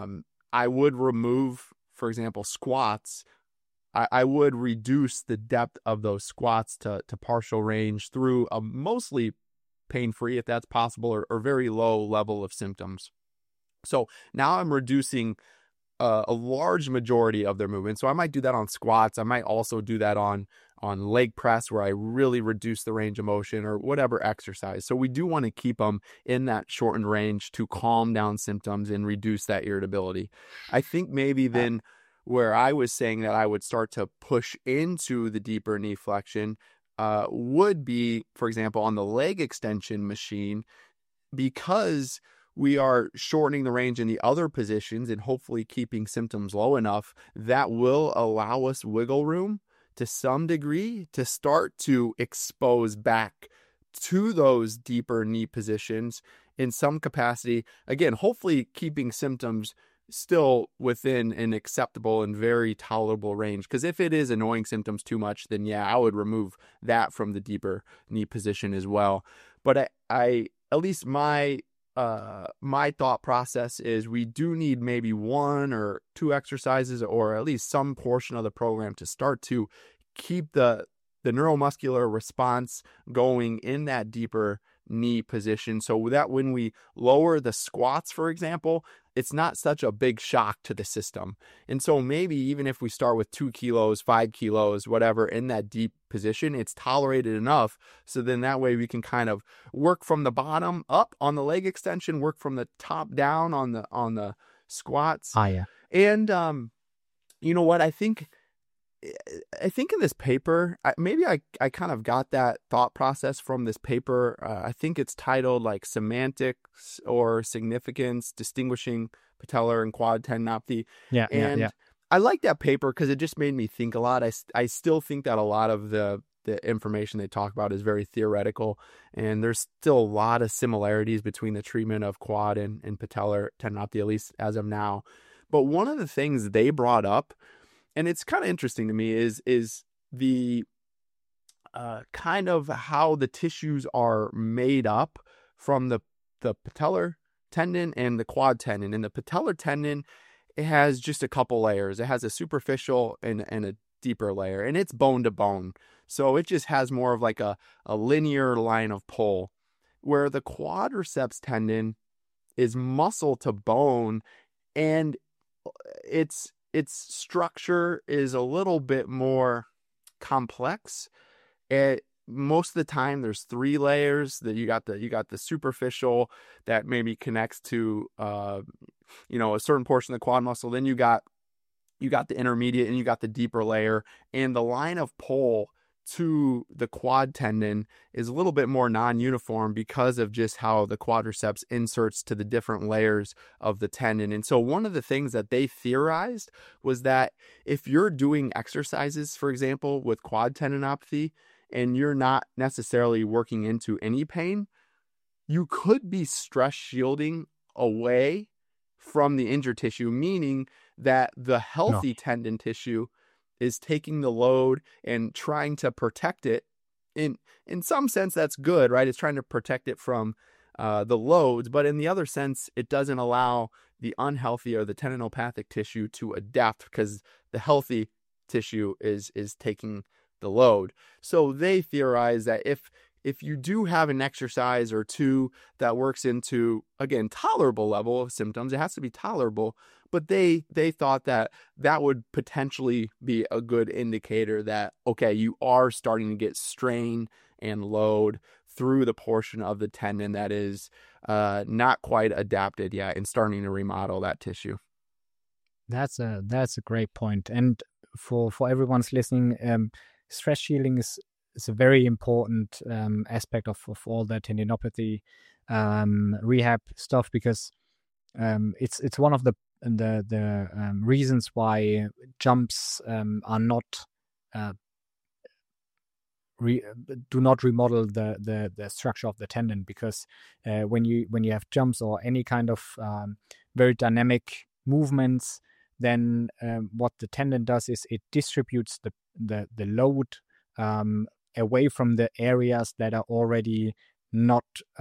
I would remove, for example, squats. I would reduce the depth of those squats to partial range through a mostly pain-free, if that's possible, or very low level of symptoms. So now I'm reducing a large majority of their movement. So I might do that on squats. I might also do that on leg press, where I really reduce the range of motion, or whatever exercise. So we do want to keep them in that shortened range to calm down symptoms and reduce that irritability. I think maybe then where I was saying that I would start to push into the deeper knee flexion would be, for example, on the leg extension machine, because we are shortening the range in the other positions and hopefully keeping symptoms low enough that will allow us wiggle room to some degree to start to expose back to those deeper knee positions in some capacity. Again, hopefully keeping symptoms still within an acceptable and very tolerable range. Because if it is annoying symptoms too much, then yeah, I would remove that from the deeper knee position as well. But I at least my thought process is we do need maybe one or two exercises, or at least some portion of the program, to start to keep the neuromuscular response going in that deeper knee position, so that when we lower the squats, for example, it's not such a big shock to the system. And so maybe even if we start with 2 kilos, 5 kilos, whatever, in that deep position, it's tolerated enough. So then that way we can kind of work from the bottom up on the leg extension, work from the top down on the squats. Yeah. And you know what? I think I think in this paper, maybe I kind of got that thought process from this paper. I think it's titled like Semantics or Significance Distinguishing Patellar and Quad Tendinopathy. And I like that paper because it just made me think a lot. I still think that a lot of the information they talk about is very theoretical, and there's still a lot of similarities between the treatment of quad and patellar tendinopathy, at least as of now. But one of the things they brought up, and it's kind of interesting to me, is the kind of how the tissues are made up from the patellar tendon and the quad tendon. And the patellar tendon, it has just a couple layers. It has a superficial and a deeper layer, and it's bone to bone. So it just has more of like a linear line of pull, where the quadriceps tendon is muscle to bone, and its structure is a little bit more complex. Most of the time there's 3 layers. That you got the superficial that maybe connects to a certain portion of the quad muscle. Then you got the intermediate, and you got the deeper layer, and the line of pull to the quad tendon is a little bit more non-uniform because of just how the quadriceps inserts to the different layers of the tendon. And so one of the things that they theorized was that if you're doing exercises, for example, with quad tendinopathy, and you're not necessarily working into any pain, you could be stress shielding away from the injured tissue, meaning that the healthy tendon tissue is taking the load and trying to protect it. In some sense, that's good, right? It's trying to protect it from the loads, but in the other sense, it doesn't allow the unhealthy or the tendinopathic tissue to adapt because the healthy tissue is taking the load. So they theorize that if you do have an exercise or two that works into, again, tolerable level of symptoms, it has to be tolerable, but they thought that would potentially be a good indicator that, okay, you are starting to get strain and load through the portion of the tendon that is not quite adapted yet and starting to remodel that tissue. That's a great point. And for everyone's listening, stress shielding is a very important aspect of all the tendinopathy rehab stuff, because it's one of the reasons why jumps are not do not remodel the structure of the tendon, because when you have jumps or any kind of very dynamic movements, then what the tendon does is it distributes the load away from the areas that are already not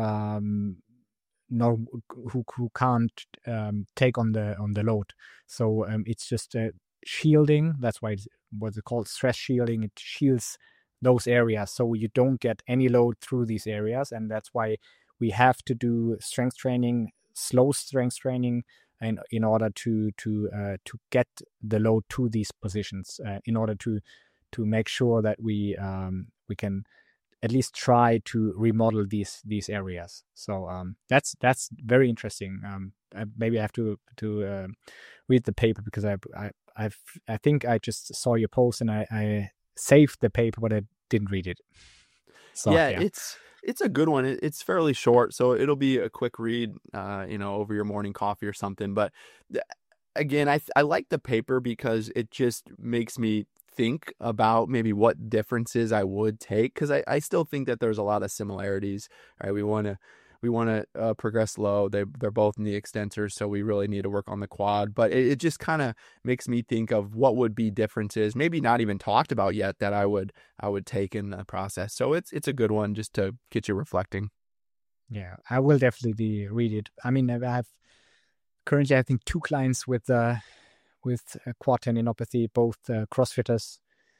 who can't take on the load. So it's just shielding. That's why it's what's it called, stress shielding. It shields those areas so you don't get any load through these areas, and that's why we have to do strength training, slow strength training, and in order to get the load to these positions, in order to make sure that we can at least try to remodel these areas. So that's very interesting. Maybe I have to read the paper, because I think I just saw your post and I saved the paper, but I didn't read it. So yeah. It's a good one. It's fairly short, so it'll be a quick read, over your morning coffee or something. But again, I like the paper because it just makes me think about maybe what differences I would take, because I still think that there's a lot of similarities. Right, we want to progress low. They're both knee extensors, so we really need to work on the quad. But it just kind of makes me think of what would be differences, maybe not even talked about yet, that I would take in the process. So it's a good one just to get you reflecting. Yeah, I will definitely read it. I mean, I have currently, I think, 2 clients with quad tendinopathy, both CrossFitters.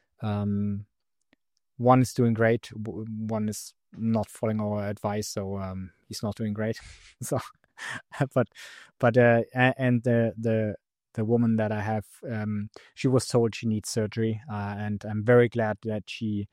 One is doing great. One is not following our advice, so he's not doing great. So, but and the woman that I have, she was told she needs surgery, and I'm very glad that she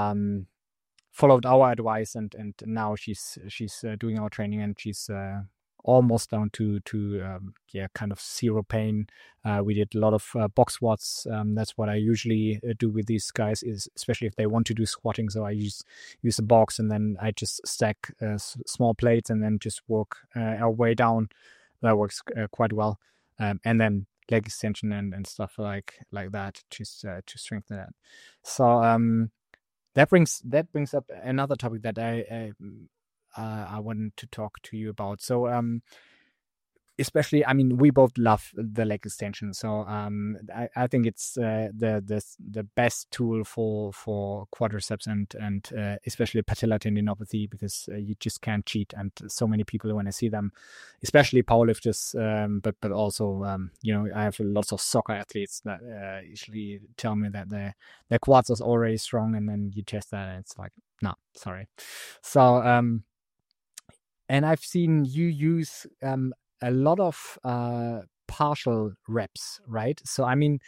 followed our advice, and now she's doing our training, and she's almost down to kind of zero pain. We did a lot of box squats. That's what I usually do with these guys, is especially if they want to do squatting. So I use a box, and then I just stack small plates and then just work our way down. That works quite well. And then leg extension and stuff like that to strengthen that. So that brings up another topic that I wanted to talk to you about. So especially, I mean, we both love the leg extension. So I think it's the best tool for quadriceps and especially patellar tendinopathy, because you just can't cheat. And so many people, when I see them, especially powerlifters, but also I have lots of soccer athletes that usually tell me that their quads are already strong, and then you test that and it's like, no, sorry. So and I've seen you use a lot of partial reps, right? So I mean,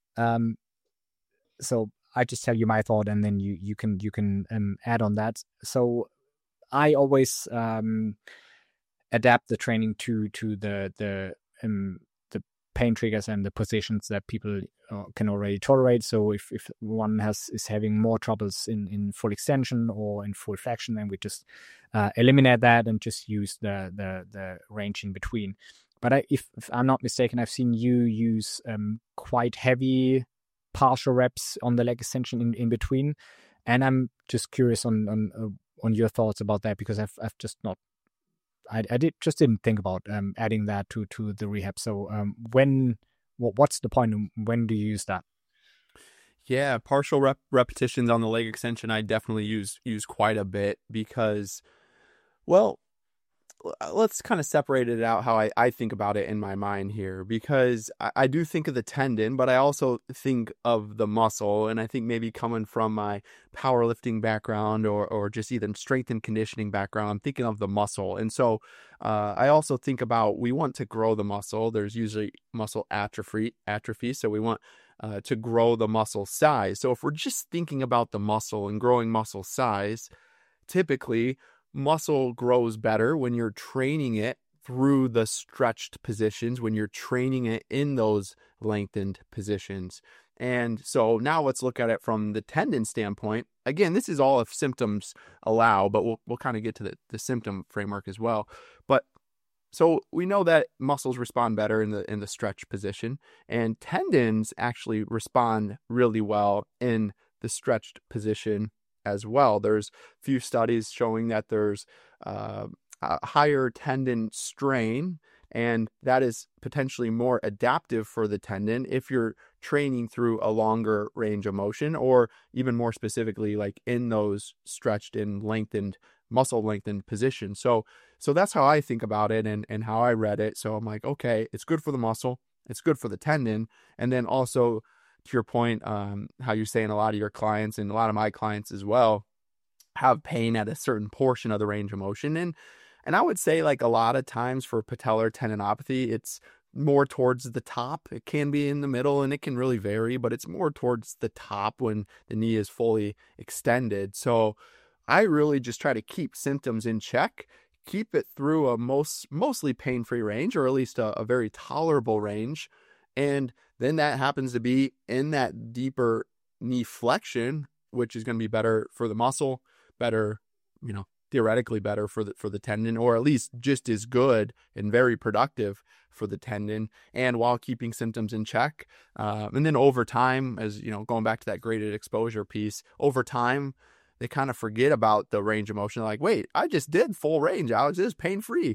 so I just tell you my thought, and then you can add on that. So I always adapt the training to the pain triggers and the positions that people can already tolerate. So if one is having more troubles in full extension or in full flexion, then we just eliminate that and just use the range in between. But if I'm not mistaken, I've seen you use quite heavy partial reps on the leg extension in between, and I'm just curious on your thoughts about that, because I've just not. I didn't think about adding that to the rehab. So what's the point? When do you use that? Yeah, partial repetitions on the leg extension I definitely use quite a bit, because, well, let's kind of separate it out how I think about it in my mind here, because I do think of the tendon, but I also think of the muscle. And I think maybe coming from my powerlifting background or just even strength and conditioning background, I'm thinking of the muscle. And so I also think about, we want to grow the muscle. There's usually muscle atrophy. So we want to grow the muscle size. So if we're just thinking about the muscle and growing muscle size, typically muscle grows better when you're training it through the stretched positions, when you're training it in those lengthened positions. And so now let's look at it from the tendon standpoint. Again, this is all if symptoms allow, but we'll kind of get to the symptom framework as well. But so we know that muscles respond better in the stretch position, and tendons actually respond really well in the stretched position as well. There's a few studies showing that there's a higher tendon strain, and that is potentially more adaptive for the tendon if you're training through a longer range of motion, or even more specifically, like in those stretched and lengthened, muscle lengthened positions. So that's how I think about it and how I read it. So I'm like, okay, it's good for the muscle, it's good for the tendon, and then also, to your point, how you're saying a lot of your clients and a lot of my clients as well have pain at a certain portion of the range of motion. And I would say, like, a lot of times for patellar tendinopathy, it's more towards the top. It can be in the middle and it can really vary, but it's more towards the top when the knee is fully extended. So I really just try to keep symptoms in check, keep it through a mostly pain-free range, or at least a very tolerable range. And then that happens to be in that deeper knee flexion, which is going to be better for the muscle, better, theoretically better for the tendon, or at least just as good and very productive for the tendon, and while keeping symptoms in check. And then over time, as going back to that graded exposure piece, over time, they kind of forget about the range of motion. They're like, wait, I just did full range, Alex. It is pain-free,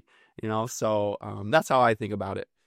so that's how I think about it.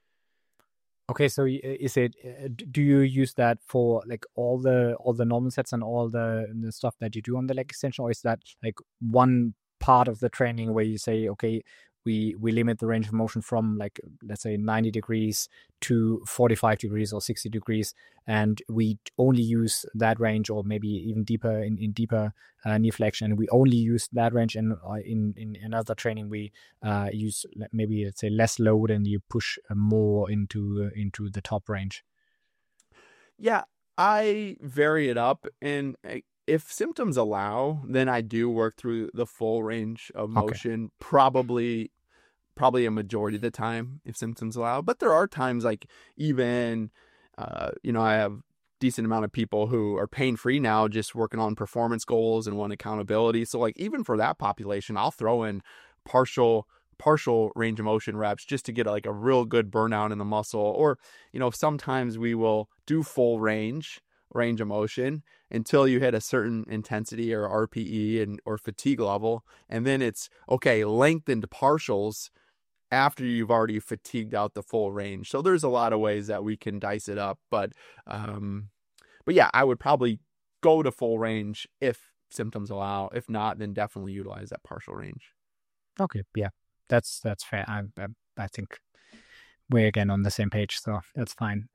Okay, so do you use that for like all the normal sets and all the stuff that you do on the leg extension, or is that like one part of the training where you say, okay, we limit the range of motion from, like, let's say 90 degrees to 45 degrees or 60 degrees, and we only use that range, or maybe even deeper in deeper knee flexion, and we only use that range, and in another training we use maybe, let's say, less load and you push more into the top range? Yeah, I vary it up, and if symptoms allow, then I do work through the full range of motion, probably probably a majority of the time if symptoms allow. But there are times like even, I have decent amount of people who are pain-free now, just working on performance goals and want accountability. So like even for that population, I'll throw in partial range of motion reps just to get like a real good burnout in the muscle. Or, sometimes we will do full range of motion until you hit a certain intensity or RPE or fatigue level. And then it's okay, lengthened partials after you've already fatigued out the full range. So there's a lot of ways that we can dice it up, but yeah, I would probably go to full range if symptoms allow. If not, then definitely utilize that partial range. Okay. Yeah, that's fair. I think we're again on the same page, so that's fine.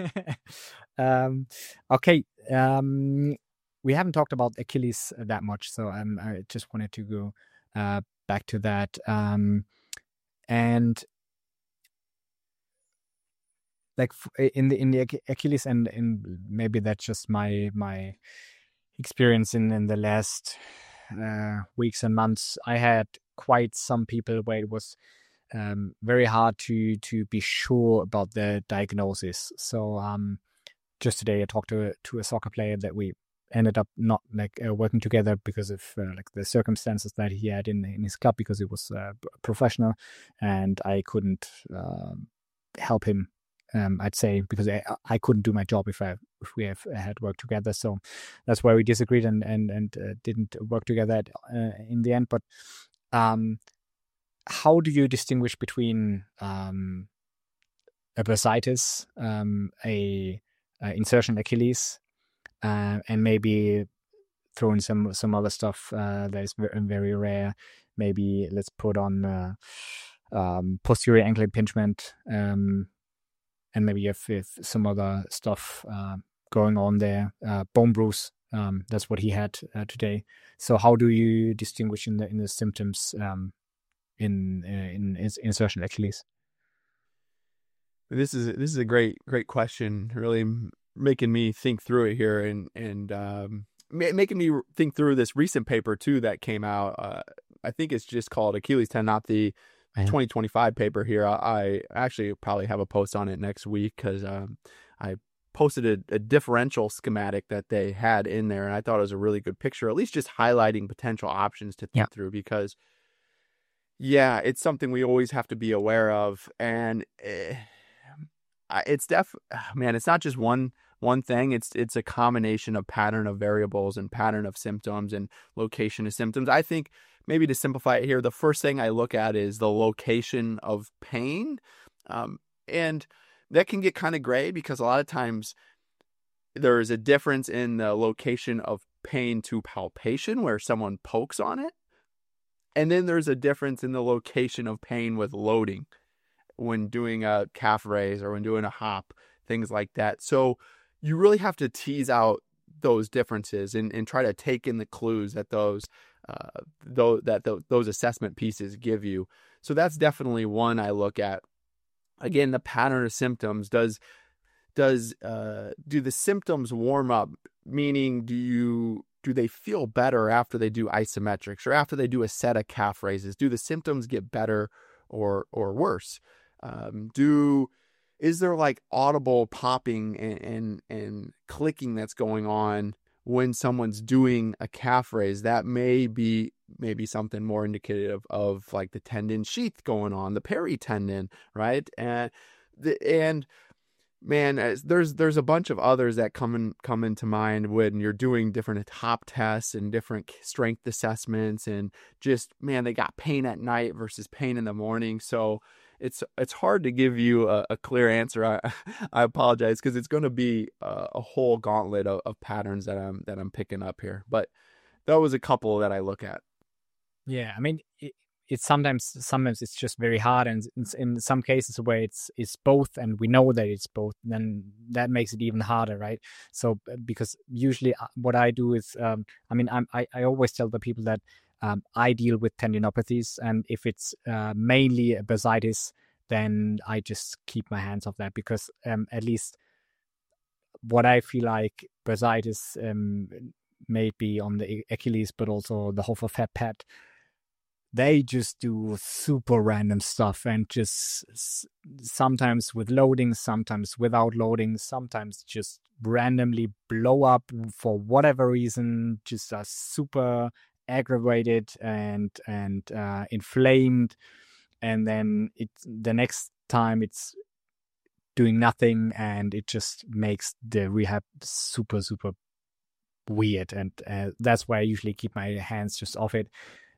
Okay. We haven't talked about Achilles that much, so I just wanted to go back to that. And like in the Achilles, and maybe that's just my experience in the last weeks and months. I had quite some people where it was very hard to be sure about the diagnosis. So just today I talked to a soccer player that we ended up not working together because of the circumstances that he had in his club, because he was professional, and I couldn't help him. I'd say because I couldn't do my job if we had worked together. So that's why we disagreed and didn't work together in the end. But how do you distinguish between a bursitis, a insertion Achilles, and maybe throw in some other stuff that is very, very rare? Maybe let's put on posterior ankle impingement, and maybe if some other stuff going on there, bone bruise. That's what he had today. So how do you distinguish in the symptoms in insertion Achilles? This is a great question. Really making me think through it here, and making me think through this recent paper too that came out. I think it's just called Achilles tendinopathy 2025 paper here. I actually probably have a post on it next week because I posted a differential schematic that they had in there, and I thought it was a really good picture, at least just highlighting potential options to think through, because it's something we always have to be aware of. And it's it's not just one thing. It's a combination of pattern of variables and pattern of symptoms and location of symptoms. I think maybe to simplify it here, the first thing I look at is the location of pain. And that can get kind of gray because a lot of times there is a difference in the location of pain to palpation where someone pokes on it. And then there's a difference in the location of pain with loading when doing a calf raise or when doing a hop, things like that. So you really have to tease out those differences and try to take in the clues that those assessment pieces give you. So that's definitely one I look at. Again, the pattern of symptoms. Do the symptoms warm up? Meaning, do they feel better after they do isometrics or after they do a set of calf raises? Do the symptoms get better or worse? Is there like audible popping and clicking that's going on when someone's doing a calf raise? That may be something more indicative of like the tendon sheath going on, the peritendon, right? And man, there's a bunch of others that come into mind when you're doing different hop tests and different strength assessments, and just, man, they got pain at night versus pain in the morning. So it's hard to give you a clear answer. I apologize, because it's going to be a whole gauntlet of patterns that I'm picking up here. But that was a couple that I look at. Yeah, I mean, it's sometimes it's just very hard, and in some cases where it's both, and we know that it's both, then that makes it even harder, right? So because usually what I do is, I always tell the people that I deal with tendinopathies, and if it's mainly a bursitis, then I just keep my hands off that, because at least what I feel like bursitis may be on the Achilles, but also the Hofer fat pad. they just do super random stuff and just sometimes with loading, sometimes without loading, sometimes just randomly blow up for whatever reason, just are super aggravated and inflamed, and then the next time it's doing nothing, and it just makes the rehab super weird. And that's why I usually keep my hands just off it.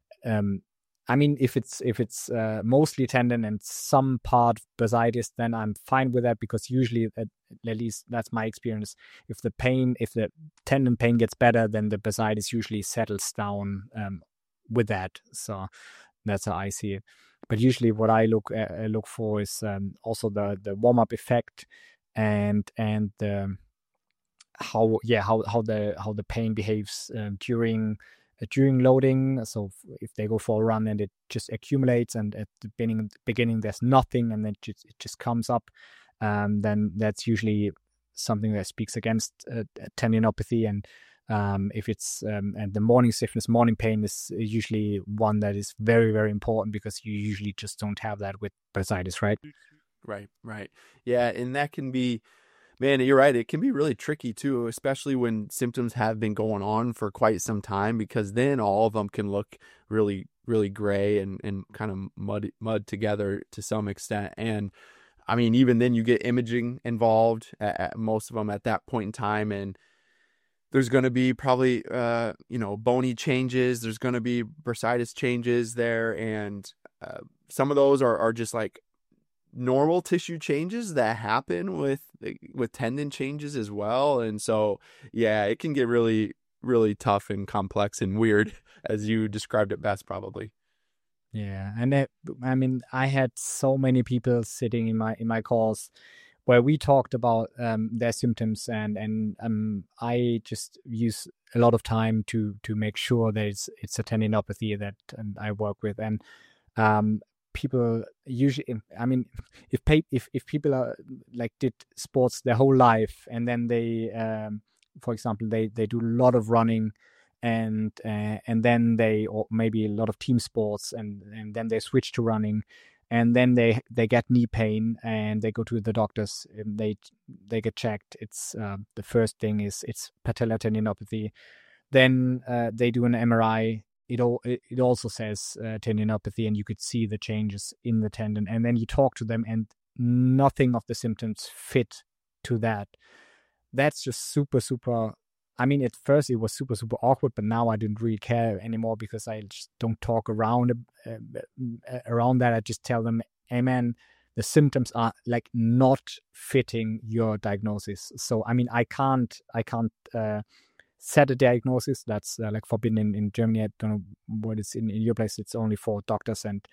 I mean, if it's mostly tendon and some part bursitis, then I'm fine with that, because usually, at least that's my experience, if the tendon pain gets better, then the bursitis usually settles down with that. So that's how I see it. But usually, what I look for is also the warm up effect and the how the pain behaves during loading. So if they go for a run and it just accumulates, and at the beginning there's nothing, and then it just comes up, then that's usually something that speaks against tendinopathy. And if it's and the morning stiffness, morning pain is usually one that is very, very important, because you usually just don't have that with bursitis, right? Right. Yeah, and that can be, man, you're right. It can be really tricky too, especially when symptoms have been going on for quite some time, because then all of them can look really, really gray and kind of mud together to some extent. And I mean, even then you get imaging involved at most of them at that point in time. And there's going to be probably, bony changes. There's going to be bursitis changes there. And some of those are just like normal tissue changes that happen with tendon changes as well. And so, yeah, it can get really, really tough and complex and weird, as you described it best, probably. Yeah. And I mean, I had so many people sitting in my calls where we talked about their symptoms, and I just use a lot of time to make sure that it's a tendinopathy that I work with. And people usually, I mean, if people are like did sports their whole life, and then they for example they do a lot of running, and then or maybe a lot of team sports, and then they switch to running, and then they get knee pain, and they go to the doctors, and they get checked. It's the first thing is it's patellar tendinopathy. Then they do an MRI. It also says tendinopathy, and you could see the changes in the tendon. And then you talk to them, and nothing of the symptoms fit to that. That's just super. I mean, at first it was super awkward, but now I didn't really care anymore, because I just don't talk around that. I just tell them, hey man, the symptoms are like not fitting your diagnosis. So I mean, I can't set a diagnosis. That's like forbidden in Germany. I don't know what is in your place. It's only for doctors and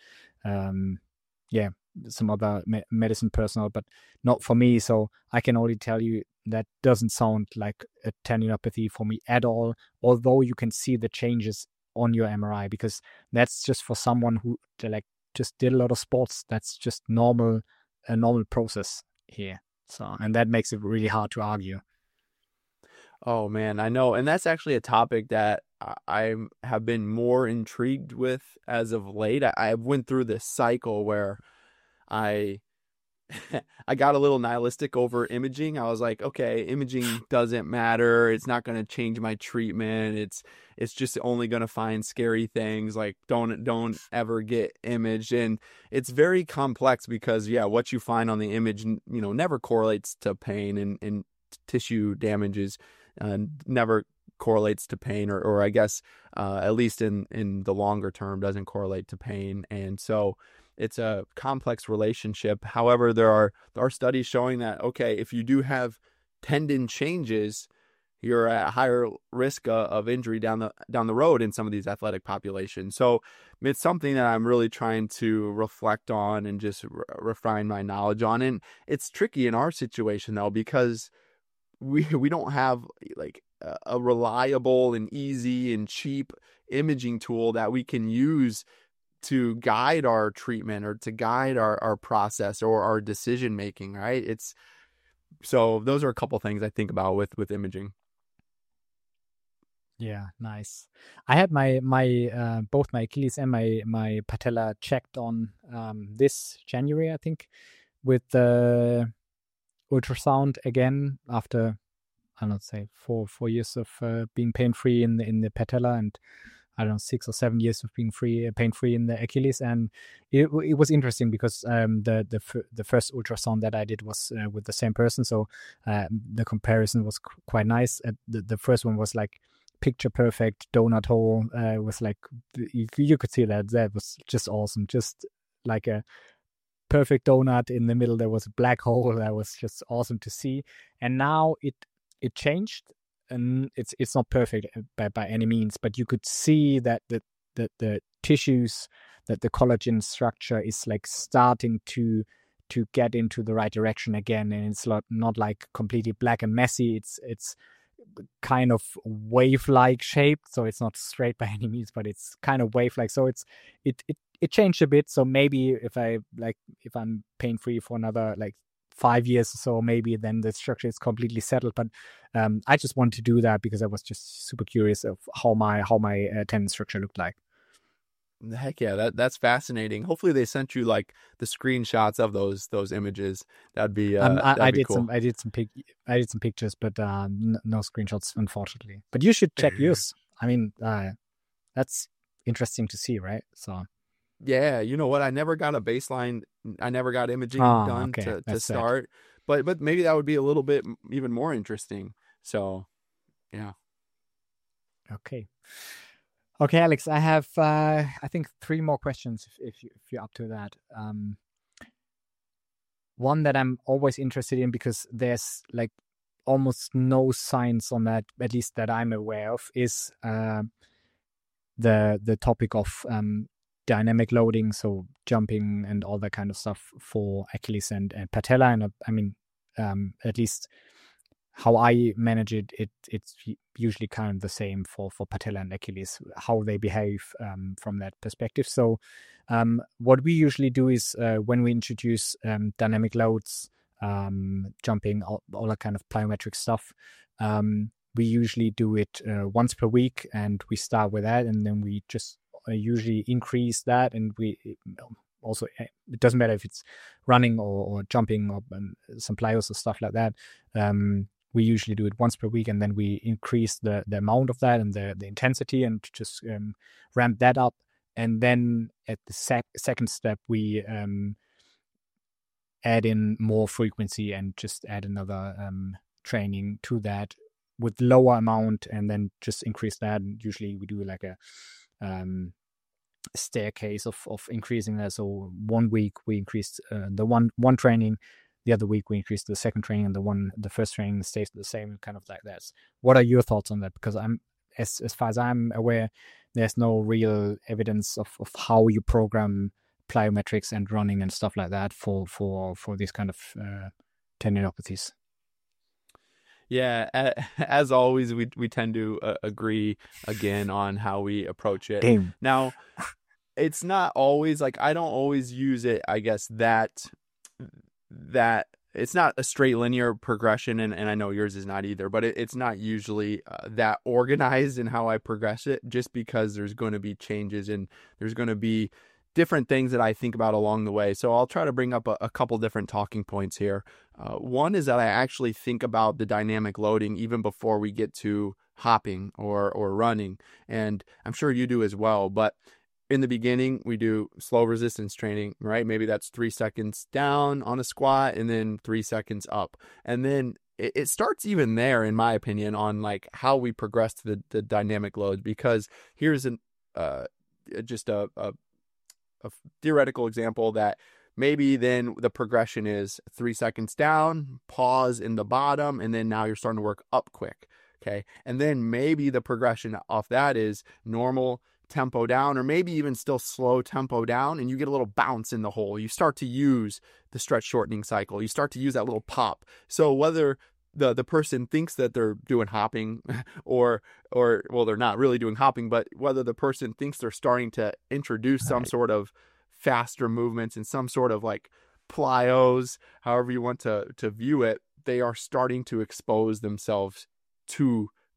some other medicine personnel, but not for me. So I can only tell you that doesn't sound like a tendinopathy for me at all, although you can see the changes on your MRI, because that's just for someone who like just did a lot of sports. That's just a normal process here. So, and that makes it really hard to argue. Oh man, I know. And that's actually a topic that I have been more intrigued with as of late. I went through this cycle where I got a little nihilistic over imaging. I was like, okay, imaging doesn't matter. It's not going to change my treatment. It's just only going to find scary things. Like don't ever get imaged. And it's very complex, because what you find on the image, never correlates to pain, and tissue damages never correlates to pain, or I guess at least in the longer term doesn't correlate to pain. And so it's a complex relationship. However, there are studies showing that, okay, if you do have tendon changes, you're at higher risk of injury down the road in some of these athletic populations. So it's something that I'm really trying to reflect on and just refine my knowledge on. And it's tricky in our situation though, because we don't have like a reliable and easy and cheap imaging tool that we can use to guide our treatment or to guide our process or our decision making, right? So those are a couple things I think about with imaging. Yeah, nice. I had my both my Achilles and my patella checked on this January, I think, with the ultrasound again after, I don't know, say 4 years of being pain free in the patella, and I don't know, 6 or 7 years of being pain free in the Achilles. And it was interesting because the first ultrasound that I did was with the same person, so the comparison was quite nice. The first one was like picture perfect donut hole. It was like you could see that was just awesome, just like a perfect donut in the middle. There was a black hole that was just awesome to see. And now it changed, and it's not perfect by any means, but you could see that the tissues, that the collagen structure is like starting to get into the right direction again, and it's not like completely black and messy. It's kind of wave-like shaped, so it's not straight by any means, but it's kind of wave-like. So it changed a bit. So maybe if I'm pain free for another like 5 years or so, maybe then the structure is completely settled. But I just wanted to do that because I was just super curious of how my tendon structure looked like. Heck yeah, that's fascinating. Hopefully they sent you like the screenshots of those images. That'd be I did cool. I did some pictures, but no screenshots, unfortunately. But you should check yours. I mean, that's interesting to see, right? So yeah, you know what? I never got a baseline. I never got imaging done okay. to start. But maybe that would be a little bit even more interesting. So yeah. Okay. Okay, Alex, I have, I think 3 more questions if you're up to that. One that I'm always interested in, because there's like almost no science on that, at least that I'm aware of, is the topic of dynamic loading, so jumping and all that kind of stuff for Achilles and patella. And I mean, at least how I manage it's usually kind of the same for patella and Achilles, how they behave from that perspective. So what we usually do is when we introduce dynamic loads, jumping, all that kind of plyometric stuff, we usually do it once per week, and we start with that, and then we just usually increase that, and we also, it doesn't matter if it's running or jumping or some plyos or stuff like that. We usually do it once per week, and then we increase the amount of that and the intensity, and just ramp that up. And then at the second step, we add in more frequency and just add another training to that with lower amount, and then just increase that. And usually we do like a staircase of increasing that. So 1 week we increased the one training, the other week we increased the second training, and the first training stays the same, kind of like that. What are your thoughts on that? Because as far as I'm aware, there's no real evidence of how you program plyometrics and running and stuff like that for these kind of tendinopathies. Yeah, as always, we tend to agree again on how we approach it. Damn. Now, it's not always like, I don't always use it, I guess, that it's not a straight linear progression, and I know yours is not either, but it's not usually that organized in how I progress it, just because there's going to be changes and there's going to be different things that I think about along the way. So I'll try to bring up a couple different talking points here. One is that I actually think about the dynamic loading even before we get to hopping or running, and I'm sure you do as well. But in the beginning, we do slow resistance training, right? Maybe that's 3 seconds down on a squat and then 3 seconds up. And then it starts even there, in my opinion, on like how we progress to the dynamic load, because here's just a theoretical example that maybe then the progression is 3 seconds down, pause in the bottom, and then now you're starting to work up quick. Okay. And then maybe the progression off that is normal tempo down, or maybe even still slow tempo down, and you get a little bounce in the hole. You start to use the stretch shortening cycle. You start to use that little pop. So whether the person thinks that they're doing hopping or well, they're not really doing hopping, but whether the person thinks they're starting to introduce some sort of faster movements and some sort of like plyos, however you want to view it, they are starting to expose themselves to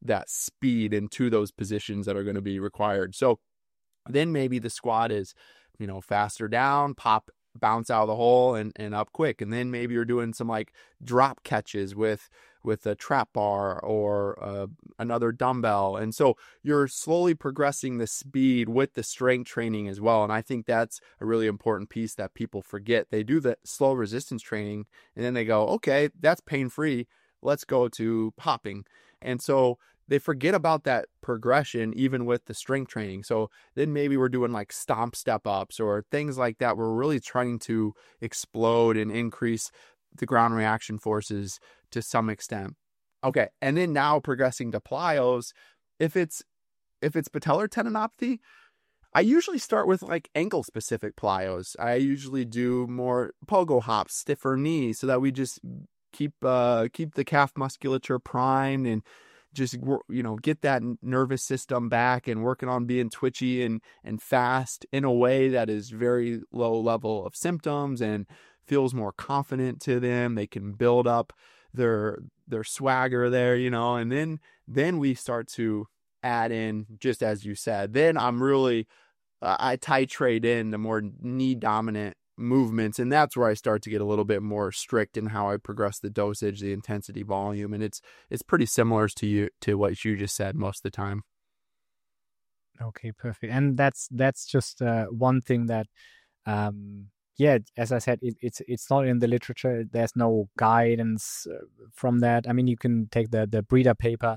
that speed into those positions that are going to be required. So then maybe the squat is, faster down, pop, bounce out of the hole and up quick. And then maybe you're doing some like drop catches with a trap bar or another dumbbell. And so you're slowly progressing the speed with the strength training as well. And I think that's a really important piece that people forget. They do the slow resistance training and then they go, okay, that's pain-free. Let's go to popping. And so they forget about that progression even with the strength training. So then maybe we're doing like stomp step ups or things like that. We're really trying to explode and increase the ground reaction forces to some extent. Okay. And then now progressing to plyos, if it's patellar tendinopathy, I usually start with like ankle specific plyos. I usually do more pogo hops, stiffer knees, so that we just keep the calf musculature primed and just, get that nervous system back and working on being twitchy and fast in a way that is very low level of symptoms and feels more confident to them. They can build up their swagger there, and then we start to add in, just as you said, then I'm really, I titrate in the more knee dominant movements, and that's where I start to get a little bit more strict in how I progress the dosage, the intensity, volume, and it's pretty similar to what you just said most of the time. Okay, perfect. And that's just one thing that as I said, it's not in the literature. There's no guidance from that. I mean, you can take the Breeder paper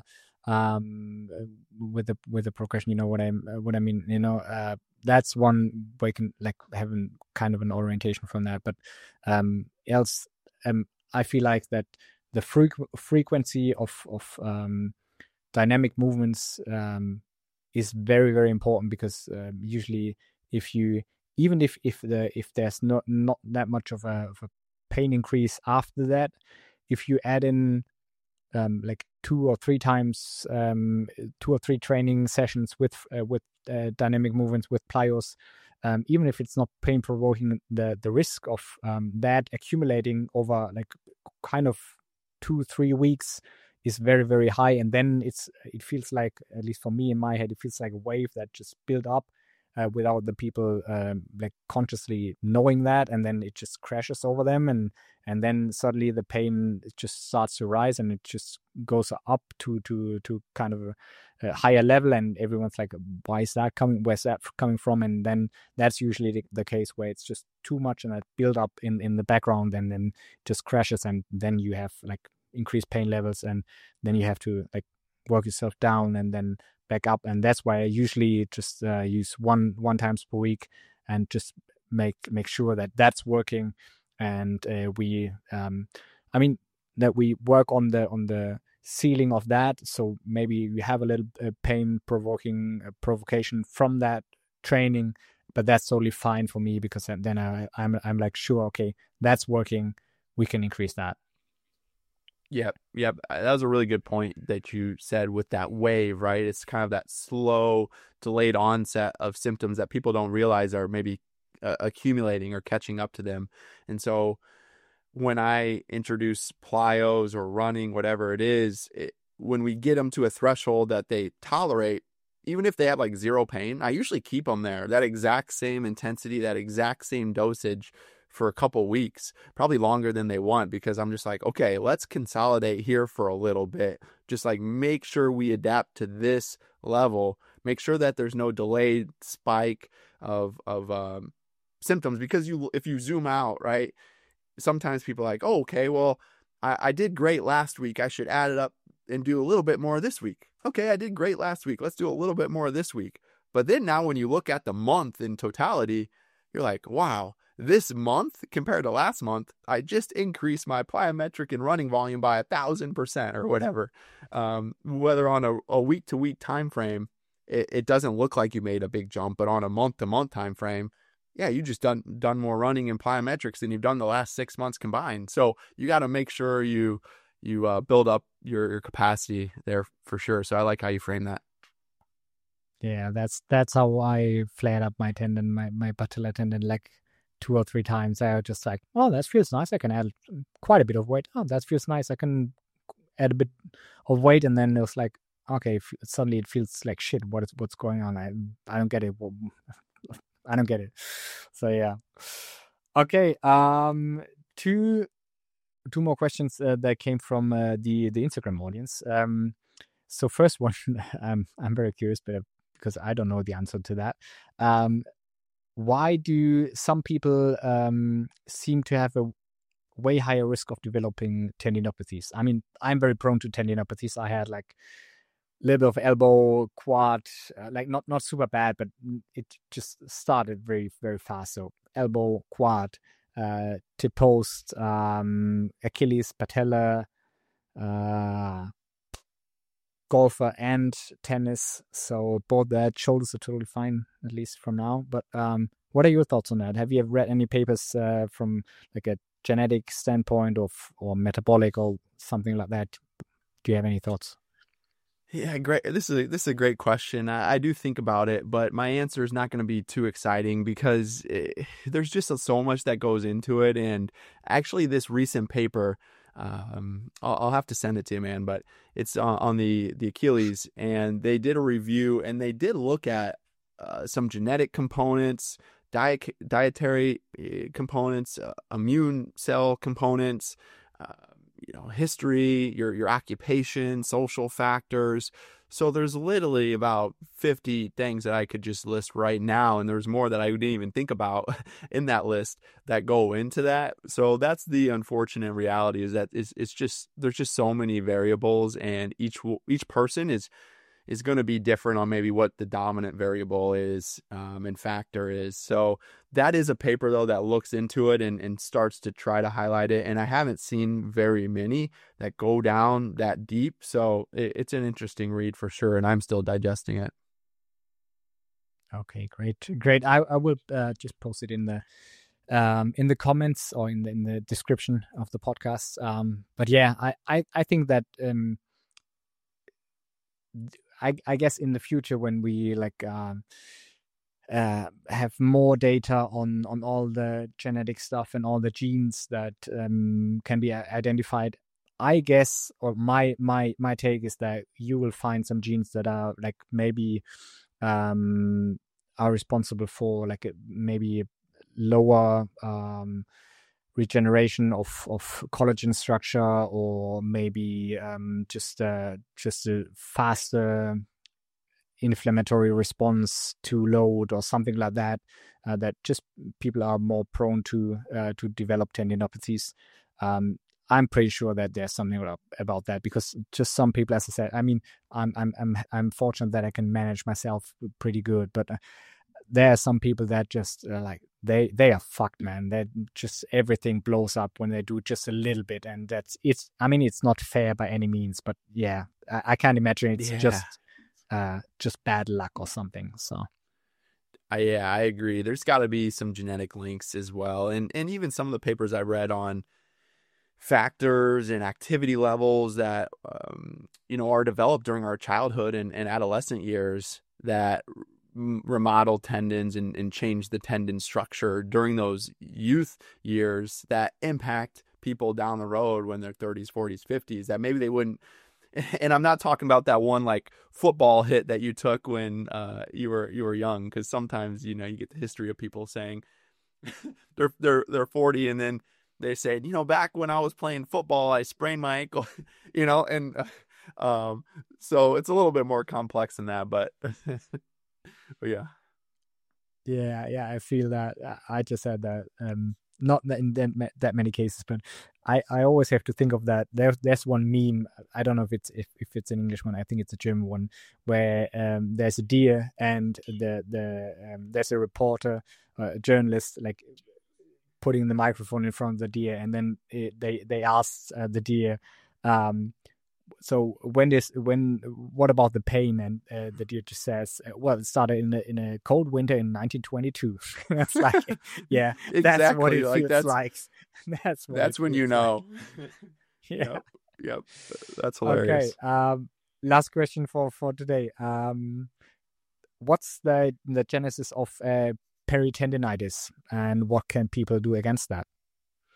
with the progression. You know what I mean. That's one way you can like have kind of an orientation from that. But else, I feel like that the frequency of dynamic movements is very, very important, because usually if there's not that much of a pain increase after that, if you add in like 2 or 3 times, 2 or 3 training sessions with dynamic movements with plyos, even if it's not pain provoking, the risk of that accumulating over like kind of 2-3 weeks is very, very high. And then it feels like, at least for me in my head, it feels like a wave that just built up without the people like consciously knowing that, and then it just crashes over them, and then suddenly the pain just starts to rise, and it just goes up to kind of a higher level, and everyone's like, where's that coming from? And then that's usually the case where it's just too much and that build up in the background, and then just crashes, and then you have like increased pain levels, and then you have to like work yourself down and then back up. And that's why I usually just use one times per week and just make sure that that's working. And we that we work on the ceiling of that, so maybe we have a little pain provocation from that training, but that's totally fine for me, because then I'm like, sure, okay, that's working, we can increase that. Yep. That was a really good point that you said with that wave, right? It's kind of that slow, delayed onset of symptoms that people don't realize are maybe accumulating or catching up to them. And so when I introduce plyos or running, whatever it is, when we get them to a threshold that they tolerate, even if they have like zero pain, I usually keep them there, that exact same intensity, that exact same dosage, for a couple weeks, probably longer than they want, because I'm just like, okay, let's consolidate here for a little bit. Just like make sure we adapt to this level, make sure that there's no delayed spike of symptoms, because if you zoom out, right, sometimes people are like, oh, okay, well, I did great last week, I should add it up and do a little bit more this week. Okay, I did great last week, let's do a little bit more this week. But then now when you look at the month in totality, you're like, wow, this month compared to last month, I just increased my plyometric and running volume by 1,000% or whatever. Whether on a week-to-week time frame, it doesn't look like you made a big jump, but on a month-to-month time frame, yeah, you just done more running and plyometrics than you've done the last 6 months combined. So you got to make sure you build up your capacity there for sure. So I like how you frame that. Yeah, that's how I flared up my tendon, my patellar tendon, like 2 or 3 times. I was just like, oh, that feels nice, I can add quite a bit of weight. Oh, that feels nice, I can add a bit of weight. And then it was like, okay, suddenly it feels like shit. What's going on? I don't get it. I don't get it. So yeah. Okay. Two more questions that came from the Instagram audience. So first one, I'm very curious, but because I don't know the answer to that. Why do some people seem to have a way higher risk of developing tendinopathies? I mean, I'm very prone to tendinopathies. I had like a little bit of elbow, quad, like not super bad, but it just started very, very fast. So elbow, quad, tib post, Achilles, patella, golfer and tennis. So both that, shoulders are totally fine, at least from now. But what are your thoughts on that? Have you ever read any papers from like a genetic standpoint or metabolic or something like that? Do you have any thoughts? Yeah, great. This is a great question. I do think about it, but my answer is not going to be too exciting because there's just so much that goes into it. And actually, this recent paper, I'll have to send it to you, man, but it's on the Achilles, and they did a review, and they did look at some genetic components, dietary components, immune cell components, history, your occupation, social factors. So there's literally about 50 things that I could just list right now, and there's more that I didn't even think about in that list that go into that. So that's the unfortunate reality, is that it's just, there's just so many variables, and each person is going to be different on maybe what the dominant variable is and factor is. So that is a paper, though, that looks into it and starts to try to highlight it. And I haven't seen very many that go down that deep. So it's an interesting read for sure. And I'm still digesting it. Okay, great. I will just post it in the comments or in the description of the podcast. But yeah, I think that I guess in the future, when we like have more data on all the genetic stuff and all the genes that can be identified, I guess, or my take is that you will find some genes that are like maybe are responsible for like maybe lower regeneration of collagen structure, or maybe just a faster inflammatory response to load or something like that, that just people are more prone to develop tendinopathies. I'm pretty sure that there's something about that, because just some people, as I said, I mean, I'm fortunate that I can manage myself pretty good, but there are some people that just like they are fucked, man. That just everything blows up when they do just a little bit, and it's. I mean, it's not fair by any means, but yeah, I can't imagine it's just bad luck or something. So. Yeah, I agree. There's got to be some genetic links as well, and even some of the papers I read on factors and activity levels that are developed during our childhood and adolescent years that remodel tendons and change the tendon structure during those youth years that impact people down the road when they're 30s, 40s, 50s, that maybe they wouldn't. And I'm not talking about that one like football hit that you took when you were young, because sometimes you get the history of people saying they're 40 and then they say, back when I was playing football, I sprained my ankle, and so it's a little bit more complex than that, but yeah. I feel that. I just said that not in that many cases, but I always have to think of that. There's one meme, I don't know if it's an English one, I think it's a German one, where there's a deer and there's a reporter, a journalist, like putting the microphone in front of the deer, and then they ask the deer, so what about the pain? And the deer just says, well, it started in a cold winter in 1922. That's like, yeah, exactly. That's what it feels like. That's when you know. Yeah. Yep. That's hilarious. Okay. Last question for today. What's the genesis of peritendinitis, and what can people do against that?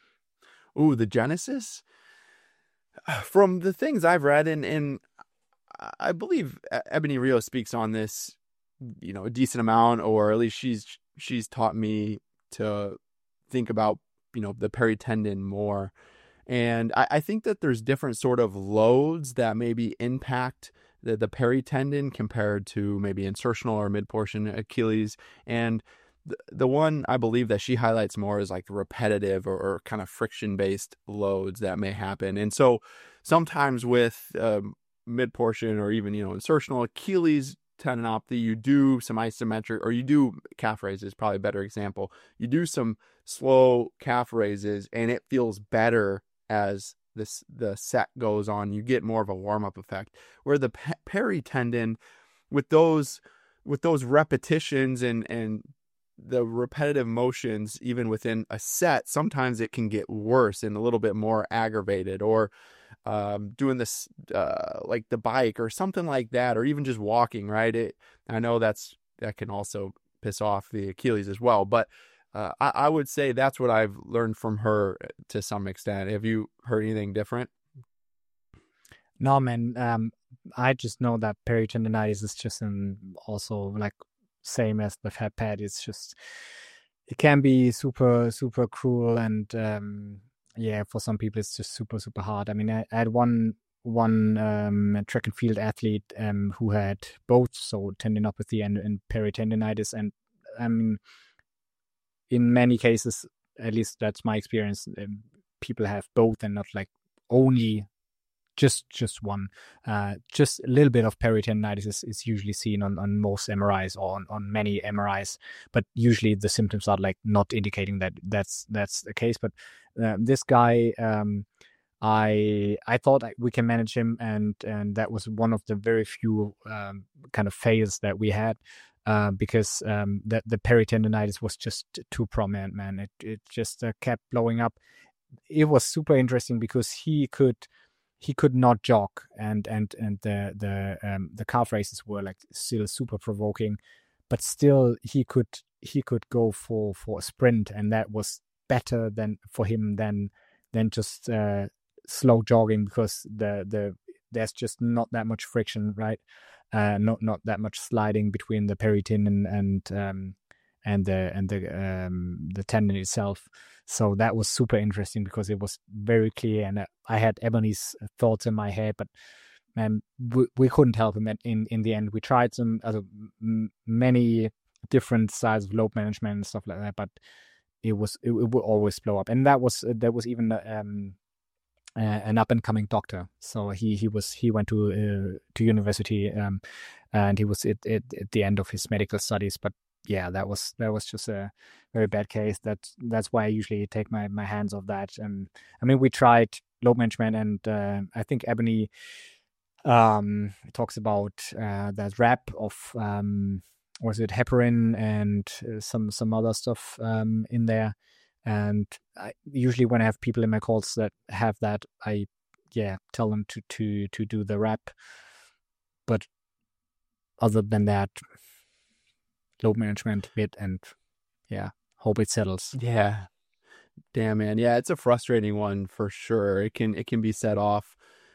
Ooh, the genesis? From the things I've read, and I believe Ebony Rio speaks on this, a decent amount, or at least she's taught me to think about, the peritendon more. And I think that there's different sort of loads that maybe impact the peritendon compared to maybe insertional or mid-portion Achilles. And the one I believe that she highlights more is like the repetitive or kind of friction-based loads that may happen. And so sometimes with mid-portion or even, insertional Achilles tendinopathy, you do some isometric, or you do calf raises, probably a better example. You do some slow calf raises and it feels better as the set goes on. You get more of a warm-up effect. Where the peritendon, with those repetitions and the repetitive motions, even within a set, sometimes it can get worse and a little bit more aggravated, or doing this like the bike or something like that, or even just walking, right? I know that can also piss off the Achilles as well, but I would say that's what I've learned from her to some extent. Have you heard anything different? No, man. I just know that peritendinitis is just also like same as the fat pad. It's just, it can be super, super cruel. And for some people, it's just super, super hard. I mean, I had one track and field athlete who had both, so tendinopathy and peritendinitis. And in many cases, at least that's my experience, people have both and not like only just one. Just a little bit of peritendinitis is usually seen on most MRIs or on many MRIs, but usually the symptoms are like not indicating that that's the case. But this guy, I thought we can manage him, and that was one of the very few kind of fails that we had. Because the peritendinitis was just too prominent, man. It just kept blowing up. It was super interesting because he could not jog, and the calf races were like still super provoking, but still he could go for a sprint, and that was better for him than just slow jogging, because there's just not that much friction, right? Not that much sliding between the peritendon and the tendon itself. So that was super interesting because it was very clear, and I had Ebony's thoughts in my head, but we couldn't help him. In the end, we tried some many different styles of load management and stuff like that, but it would always blow up. And that was even an up and coming doctor. So he went to university, and he was at the end of his medical studies. But yeah, that was just a very bad case. That's why I usually take my hands off that. I mean, we tried load management, and I think Ebony talks about that rep of was it heparin and some other stuff in there. And usually when I have people in my calls that have that, I tell them to do the rep. But other than that, load management bit, and hope it settles. Yeah. Damn, man. Yeah, it's a frustrating one for sure. It can be set off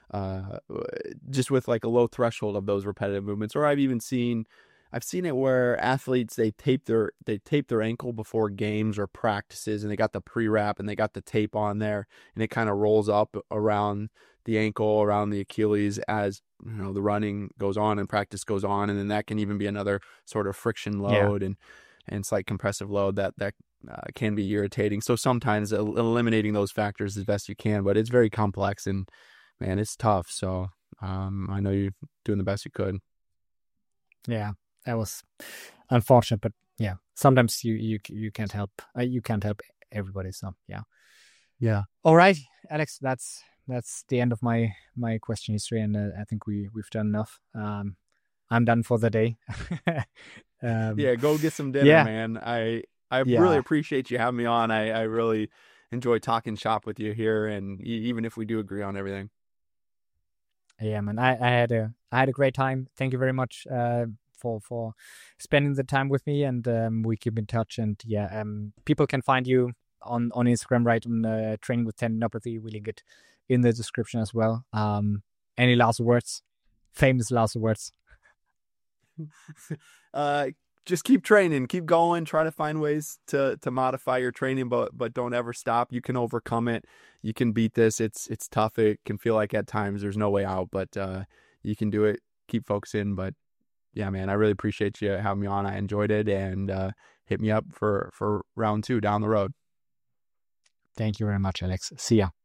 just with like a low threshold of those repetitive movements. Or I've seen it where athletes, they tape their ankle before games or practices, and they got the pre-wrap and they got the tape on there, and it kind of rolls up around the ankle, around the Achilles as the running goes on and practice goes on, and then that can even be another sort of friction load and slight compressive load that can be irritating. So sometimes eliminating those factors as best you can, but it's very complex, and man, it's tough. So I know you're doing the best you could. Yeah. That was unfortunate, but yeah, sometimes you can't help. You can't help everybody. So yeah. All right, Alex, that's the end of my question history, and I think we've done enough. I'm done for the day. Go get some dinner, man. I really appreciate you having me on. I really enjoy talking shop with you here, and even if we do agree on everything. Yeah, man. I had a great time. Thank you very much. For spending the time with me, and we keep in touch. And people can find you on Instagram, right? On Training with Tendinopathy. We link it in the description as well. Any last words? famous last words. Just keep training, keep going, try to find ways to modify your training, but don't ever stop. You can overcome it. You can beat this. It's tough. It can feel like at times there's no way out, but you can do it. Keep focusing. But yeah, man, I really appreciate you having me on. I enjoyed it, and hit me up for round 2 down the road. Thank you very much, Alex. See ya.